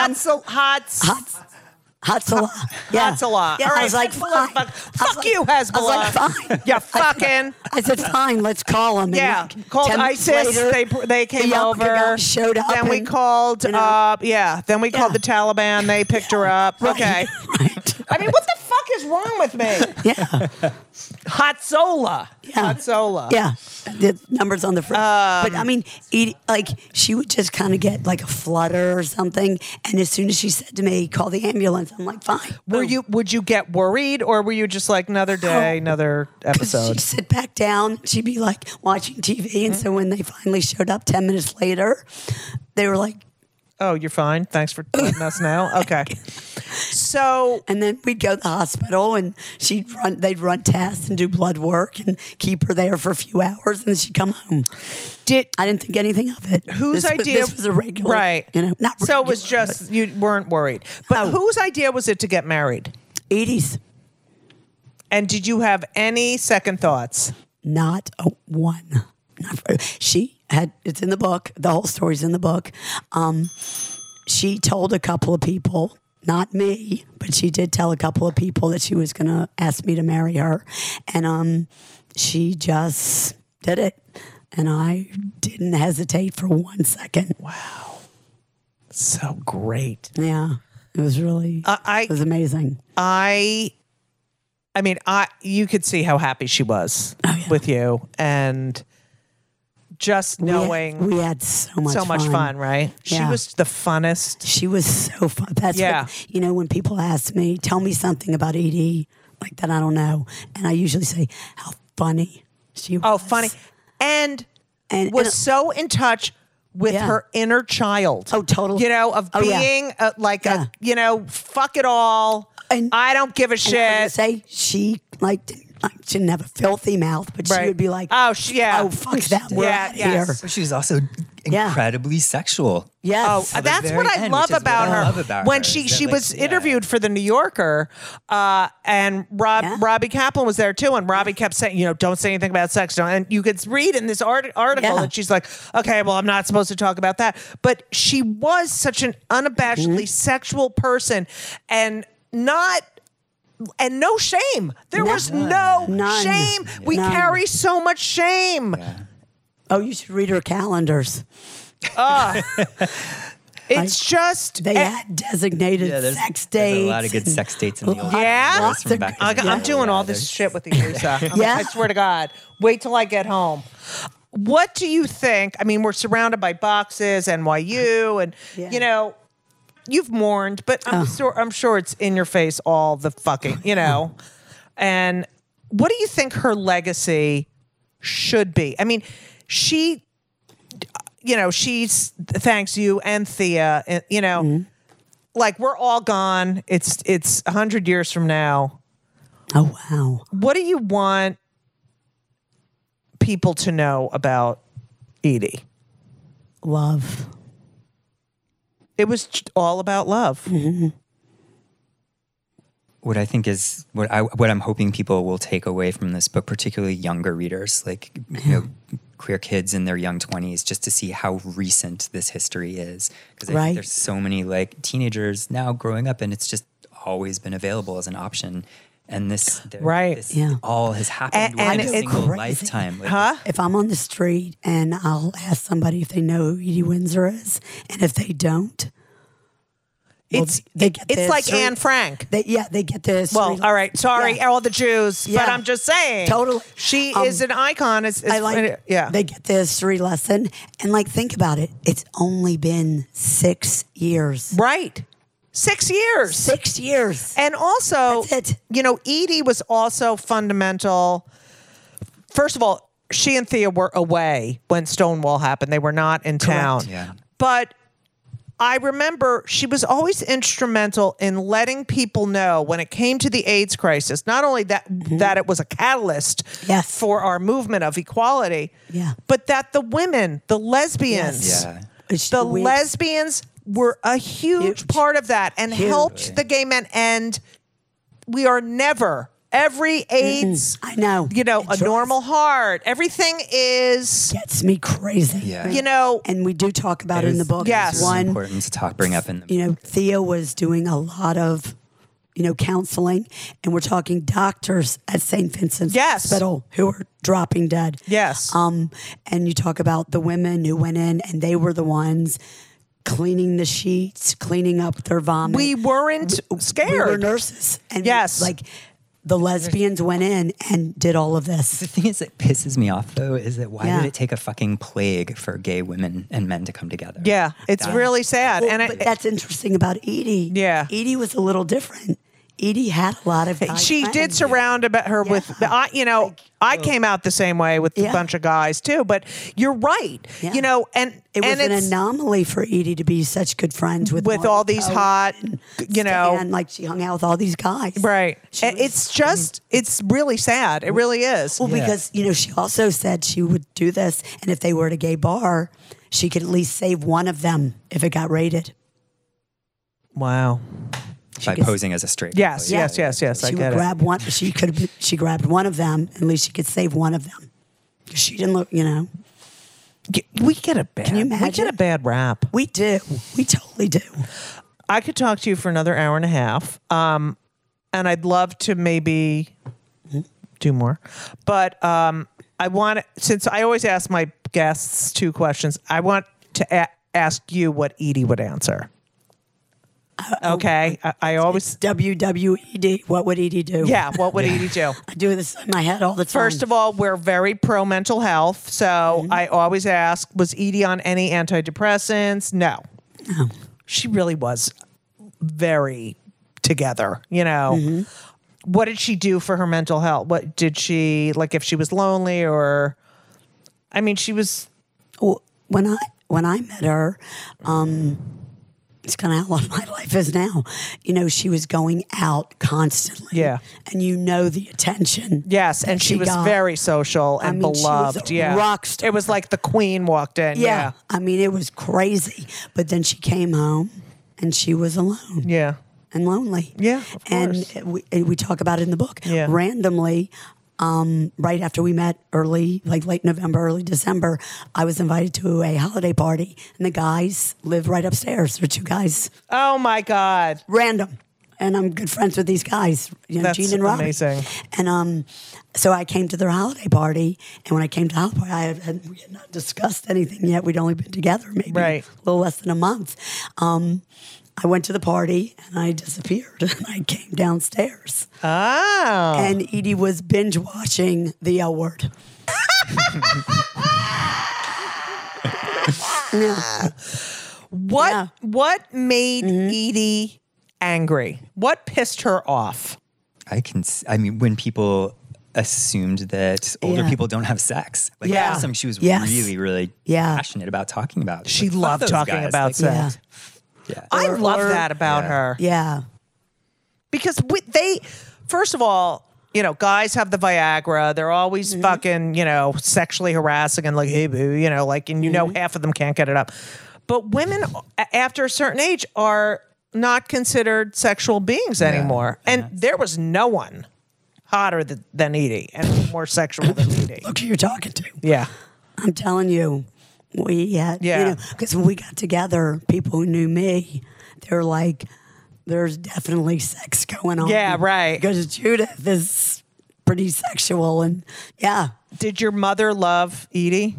Hezbollah. Yeah. Hezbollah. Yeah, All right, I was like, Hezbollah, fine. fuck you, Hezbollah. I was like, fine. Yeah, fucking. I said, fine, let's call them. Yeah, called 10 minutes ISIS. later, They came the over. guy showed up. Then we and, called. you know, Then we called the Taliban. They picked her up. right, Okay. Right. I mean, what the fuck is wrong with me? Yeah. Hotzola. Yeah. Hotzola. Yeah, the numbers on the front. But I mean, like she would just kind of get like a flutter or something, and as soon as she said to me, "Call the ambulance," I'm like, "Fine." Would you get worried, or were you just like another day, another episode? She'd sit back down. She'd be like watching TV, and so when they finally showed up 10 minutes later, they were like, Oh, you're fine. Thanks for letting us know. Okay. So, and then we'd go to the hospital, and they'd run tests and do blood work, and keep her there for a few hours, and then she'd come home. I didn't think anything of it. Whose idea? This was a regular, right? Not so it was regular, just you weren't worried. But whose idea was it to get married? Edie's. And did you have any second thoughts? Not a one. She had. It's in the book. The whole story's in the book. She told a couple of people, not me, but she did tell a couple of people that she was going to ask me to marry her, and she just did it, and I didn't hesitate for 1 second. Wow, so great. Yeah, it was really. It was amazing. I mean, you could see how happy she was with you, and just knowing we had so much fun, right? Yeah. She was the funnest. She was so fun. That's what, when people ask me, tell me something about Edie like that I don't know, and I usually say how funny she was. Oh, funny, and was so in touch with her inner child. Oh, totally. Of being fuck it all. And I don't give a shit. Say she she didn't have a filthy mouth, but she would be like, oh fuck that, we're out here. So she was also incredibly sexual. Yes. Oh, that's what I love about her. When she was interviewed for the New Yorker, and Robbie Kaplan was there too, and Robbie kept saying, don't say anything about sex. And you could read in this article that she's like, okay, well, I'm not supposed to talk about that. But she was such an unabashedly sexual person, and no shame. There was no shame. We carry so much shame. Yeah. Oh, you should read her calendars. It's just they had designated sex dates. There's a lot of good sex dates in the old days. From I'm doing all this shit with you, Lisa. I swear to God. Wait till I get home. What do you think? I mean, we're surrounded by boxes, NYU, and you've mourned, but I'm sure it's in your face all the fucking, And what do you think her legacy should be? I mean, she's thanks you and Thea, like we're all gone. It's 100 years from now. Oh, wow. What do you want people to know about Edie? Love. It was all about love. Mm-hmm. What I think is what I'm hoping people will take away from this book, particularly younger readers, like queer kids in their young 20s, just to see how recent this history is. Because I think there's so many teenagers now growing up, and it's just always been available as an option. And this all has happened and in a single lifetime. If I'm on the street and I'll ask somebody if they know who Edie Windsor is, and if they don't, it's like Anne Frank. They get this. Well, all right, sorry, all the Jews, but I'm just saying, totally, she is an icon. They get the history lesson, and think about it. It's only been 6 years, right? 6 years. 6 years. And also, that's it. Edie was also fundamental. First of all, she and Thea were away when Stonewall happened. They were not in town. Yeah. But I remember she was always instrumental in letting people know when it came to the AIDS crisis, not only that it was a catalyst for our movement of equality, but that the women, the lesbians, lesbians were a huge part of that and helped the gay men. And we are never, every AIDS, I know. you know, It a drives- normal heart, everything is, Gets me crazy. Yeah. you know, And we do talk about it in the book. Yes. It's One, important to bring up in the you know, Thea was doing a lot of, you know, counseling, and we're talking doctors at St. Vincent's Yes. Hospital who are dropping dead. yes. And you talk about the women who went in and they were the ones cleaning the sheets, cleaning up their vomit. We weren't scared. We were nurses. And Yes. like the lesbians went in and did all of The this. thing is that pisses me off though is that why Yeah. did it take a fucking plague for gay women and men to come together? Yeah, it's really sad. Well, and but that's interesting about Edie. Yeah. Edie was a little different. Edie had a lot of guy she did friends. surround about her with, you know, I came out the same way with a Yeah. bunch of guys too. But you're right, Yeah. you know, and It was and an it's anomaly for Edie to be such good friends with with all Marty these Coe hot, and you know, Stan, like she hung out with all these guys. right. She And was- it's just, it's really sad. It really is. Well, because you know, she also said she would do this, and if they were at a gay bar, she could at least save one of them if it got raided. Wow. By could- posing as a straight. Yes, boy. yes, yes, yes. I She get would it. grab one. She grabbed one of them. At least she could save one of them. 'Cause she didn't look. You know, We get a bad. Can you We get imagine? a bad rap. we do. We totally do. I could talk to you for another hour and a half, and I'd love to maybe do more. But I want, since I always ask my guests 2 questions, I want to ask you what Edie would answer. Okay, I always. WWED. What would Edie do? Yeah, what would Edie do? I do this in my head all the time. First of all, we're very pro mental health, so I always ask: was Edie on any antidepressants? No. She really was very together. You know, what did she do for her mental health? What did she like? If she was lonely, or I mean, she was. Well, when I met her, it's kind of how my life is now. You know, she was going out constantly. Yeah. And you know the attention. Yes, that and she was got. very social and mean, she was beloved. a Yeah, rock star. It was like the queen walked in. Yeah. I mean, it was crazy. But then she came home and she was alone Yeah. and lonely. Yeah, of course. And we talk about it in the book. Yeah. Randomly, right after we met like late November, early December, I was invited to a holiday party, and the guys live right upstairs. There are 2 guys, Oh my God. random. And I'm good friends with these guys, you know, That's Gene and Robbie. amazing. And so I came to their holiday party, and when I came to the holiday party, we had not discussed anything yet. We'd only been together maybe Right. a little less than a month. I went to the party, and I disappeared, and I came downstairs. Oh. And Edie was binge watching The L Word. Yeah. What Yeah. what made Edie angry? What pissed her off? I mean, when people assumed that older Yeah. people don't have sex. Like, Yeah. that was something she was Yes. really, really Yeah. passionate about talking about. She Like, fuck loved those talking guys. about Like, sex. Yeah. I Or- love or- that about Yeah. her. Yeah. Because they, first of all, you know, guys have the Viagra. They're always fucking, you know, sexually harassing and like, hey, boo, you know, like, and you know, half of them can't get it up. But women, after a certain age, are not considered sexual beings anymore. And there was no one hotter than Edie and more sexual than Edie. Look who you're talking to. Yeah. I'm telling you, we had, Yeah. you know, because when we got together, people who knew me, they were like, there's definitely sex going on. Yeah, right. Because Judith is pretty sexual. And yeah, Did your mother love Edie?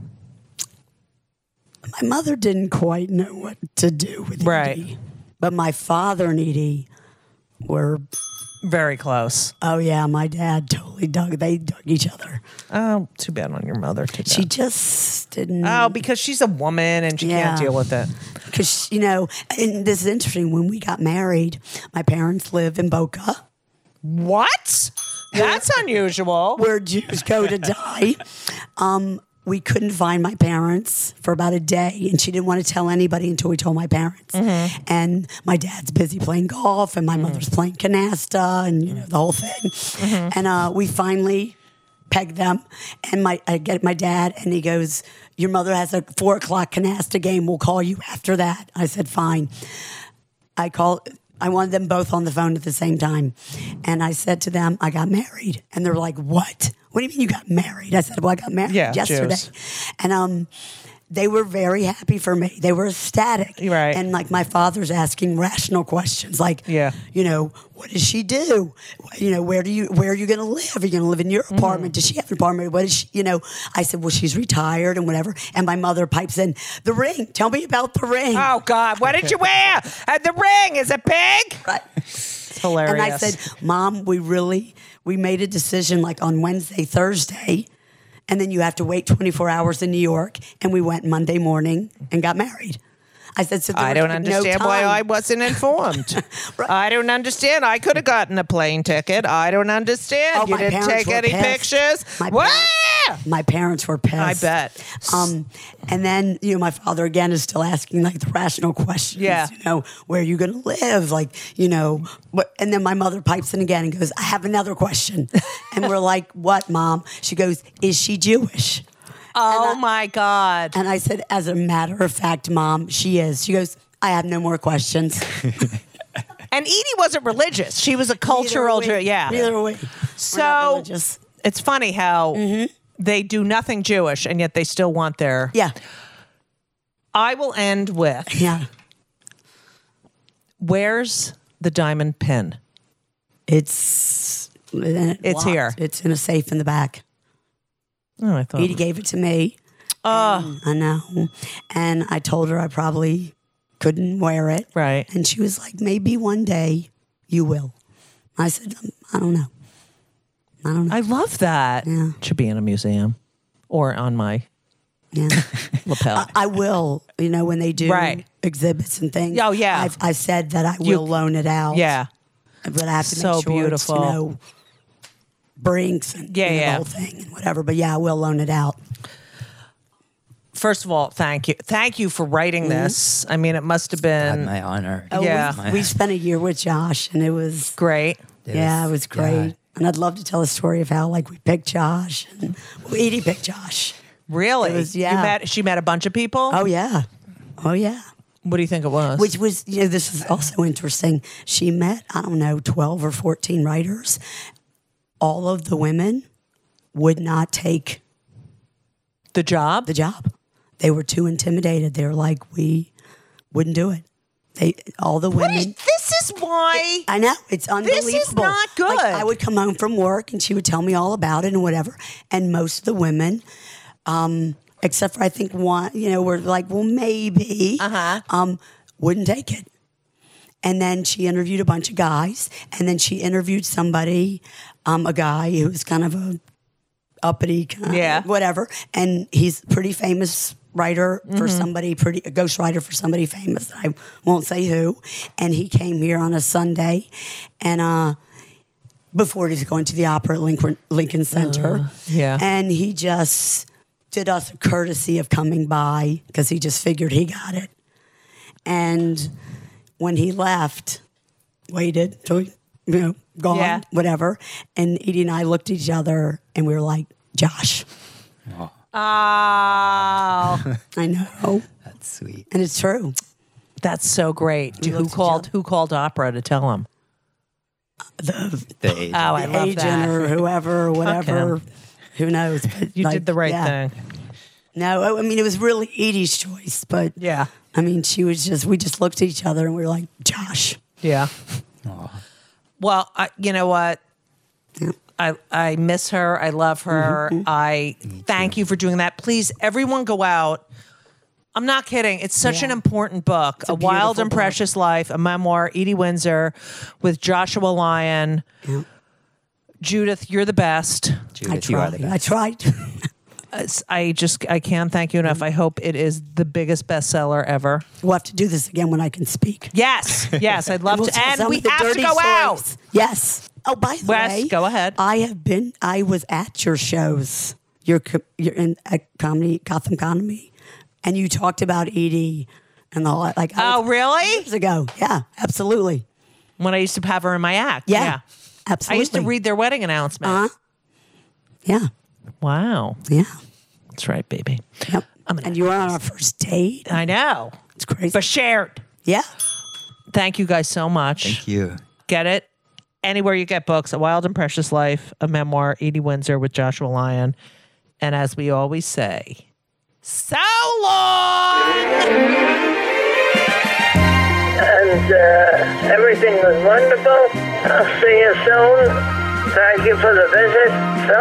my mother didn't quite know what to do with Right. Edie. But my father and Edie were, Very close. oh yeah, my dad totally dug each other. Oh, too bad on your mother. Too bad. She just didn't. Oh, because she's a woman and she can't Yeah. deal with it. Because, you know, and this is interesting. When we got married, my parents live in Boca, What? That's unusual. where Jews go to die. We couldn't find my parents for about a day, and she didn't want to tell anybody until we told my parents. And my dad's busy playing golf, and my mother's playing canasta, and you know the whole thing. And we finally pegged them, and I get my dad, and he goes, "Your mother has a 4:00 canasta game. We'll call you after that." I said, "Fine." I I wanted them both on the phone at the same time. And I said to them, I got married. And they're like, what? What do you mean you got married? I said, well, I got married yesterday. Jews. And they were very happy for me. They were ecstatic. Right. And like my father's asking rational questions like, Yeah. What does she do? Where are you going to live? Are you going to live in your apartment? Does she have an apartment? What is she, I said, well, she's retired and whatever. And my mother pipes in, the ring. Tell me about the ring. Oh, God. What did you wear? The ring. Is it big? Right. It's hilarious. And I said, Mom, we made a decision like on Wednesday, Thursday, and then you have to wait 24 hours in New York. And we went Monday morning and got married. I said, so there I was don't no understand why time. I wasn't informed. Right. I don't understand. I could have gotten a plane ticket. I don't understand. Oh, You my didn't parents take were any pissed. pictures? My What? My parents were pissed. I bet. And then, my father again is still asking like the rational questions. Yeah. Where are you going to live? Like, what? And then my mother pipes in again and goes, I have another question. And we're like, what, Mom? She goes, is she Jewish? Oh, my God. And I said, as a matter of fact, Mom, she is. She goes, I have no more questions. And Edie wasn't religious. She was a cultural Neither are we. yeah. Neither are we. We're not So religious. it's funny how they do nothing Jewish and yet they still want their. Yeah. I will end with Yeah. where's the diamond pin? It's It's here. It's in a safe in the back. Oh, I thought. Edie gave it to me. I know. And I told her I probably couldn't wear it. Right. And she was like, maybe one day you will. I said, I don't know. I love that. Yeah. Should be in a museum or on my Yeah. lapel. I will, when they do Right. exhibits and things. Oh, yeah. I've said that I will loan it out. Yeah. But I have to So make sure beautiful. it's, Brinks and Yeah, the yeah. whole thing and whatever. But yeah, I will loan it out. First of all, thank you. Thank you for writing this. I mean, it must have been My honor. Oh, Yeah. we spent a year with Josh, and it was great. it was great. yeah. And I'd love to tell a story of how we picked Josh and Edie picked Josh. Really? It was- yeah. She met a bunch of people? Oh yeah, oh yeah. What do you think it was? Which was this is also interesting. She met 12 or 14 writers. All of the women would not take the job? the job. They were too intimidated. They were like, we wouldn't do it. All the women. Wait, this is why. I know, it's unbelievable. not good. Like, I would come home from work and she would tell me all about it and whatever. And most of the women, except for I think one, were like, well, maybe, wouldn't take it. And then she interviewed a bunch of guys, and then she interviewed somebody, a guy who was kind of a uppity, whatever, and he's a pretty famous writer for somebody, a ghostwriter for somebody famous. I won't say who. And he came here on a Sunday, and before he was going to the opera at Lincoln Center, and he just did us a courtesy of coming by because he just figured he got it. And when he left, waited till he, gone, whatever. And Edie and I looked at each other and we were like, Josh. Oh. I know. That's sweet. And it's true. That's so great. Who called opera to tell him? The agent. Oh, I love agent that. or whoever, whatever. him. Who knows? But You did the right thing. No, I mean, it was really Edie's choice. But Yeah. I mean, we just looked at each other and we were like, Josh. Yeah. Well, you know what? Yeah. I miss her. I love her. I thank you for doing that. Please, everyone go out. I'm not kidding. It's such an important book. A Wild beautiful and book. Precious Life, a memoir, Edie Windsor with Joshua Lyon. Yeah. Judith, you're the best. Judith, you are the best. I tried. I can't thank you enough. I hope it is the biggest bestseller ever. We'll have to do this again when I can speak. Yes, I'd love We'll to. tell And some we of the have to dirty go out. stories. Yes. Oh, by the Wes, way, go ahead. I was at your shows. You're in at comedy, Gotham Comedy, and you talked about Edie and the whole Oh, really? years ago. Yeah, absolutely. When I used to have her in my act. Yeah, I absolutely. used to read their wedding announcement. Yeah, Wow. yeah. That's right, baby. Yep. And you were on our first date. I know. It's crazy. But shared. Yeah. Thank you guys so much. Thank you. Get it anywhere you get books. A Wild and Precious Life, a memoir, Edie Windsor with Joshua Lyon. And as we always say, so long! And everything was wonderful. I'll see you soon. Thank you for the visit. So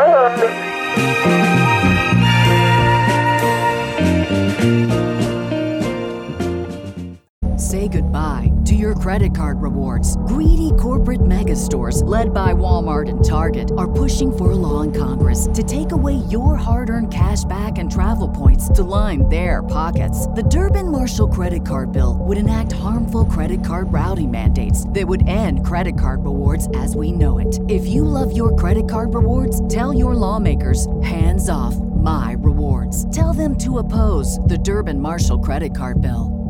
long. Say goodbye to your credit card rewards. Greedy corporate mega stores, led by Walmart and Target, are pushing for a law in Congress to take away your hard-earned cash back and travel points to line their pockets. The Durbin-Marshall credit card bill would enact harmful credit card routing mandates that would end credit card rewards as we know it. If you love your credit card rewards, tell your lawmakers, hands off my rewards. Tell them to oppose the Durbin-Marshall credit card bill.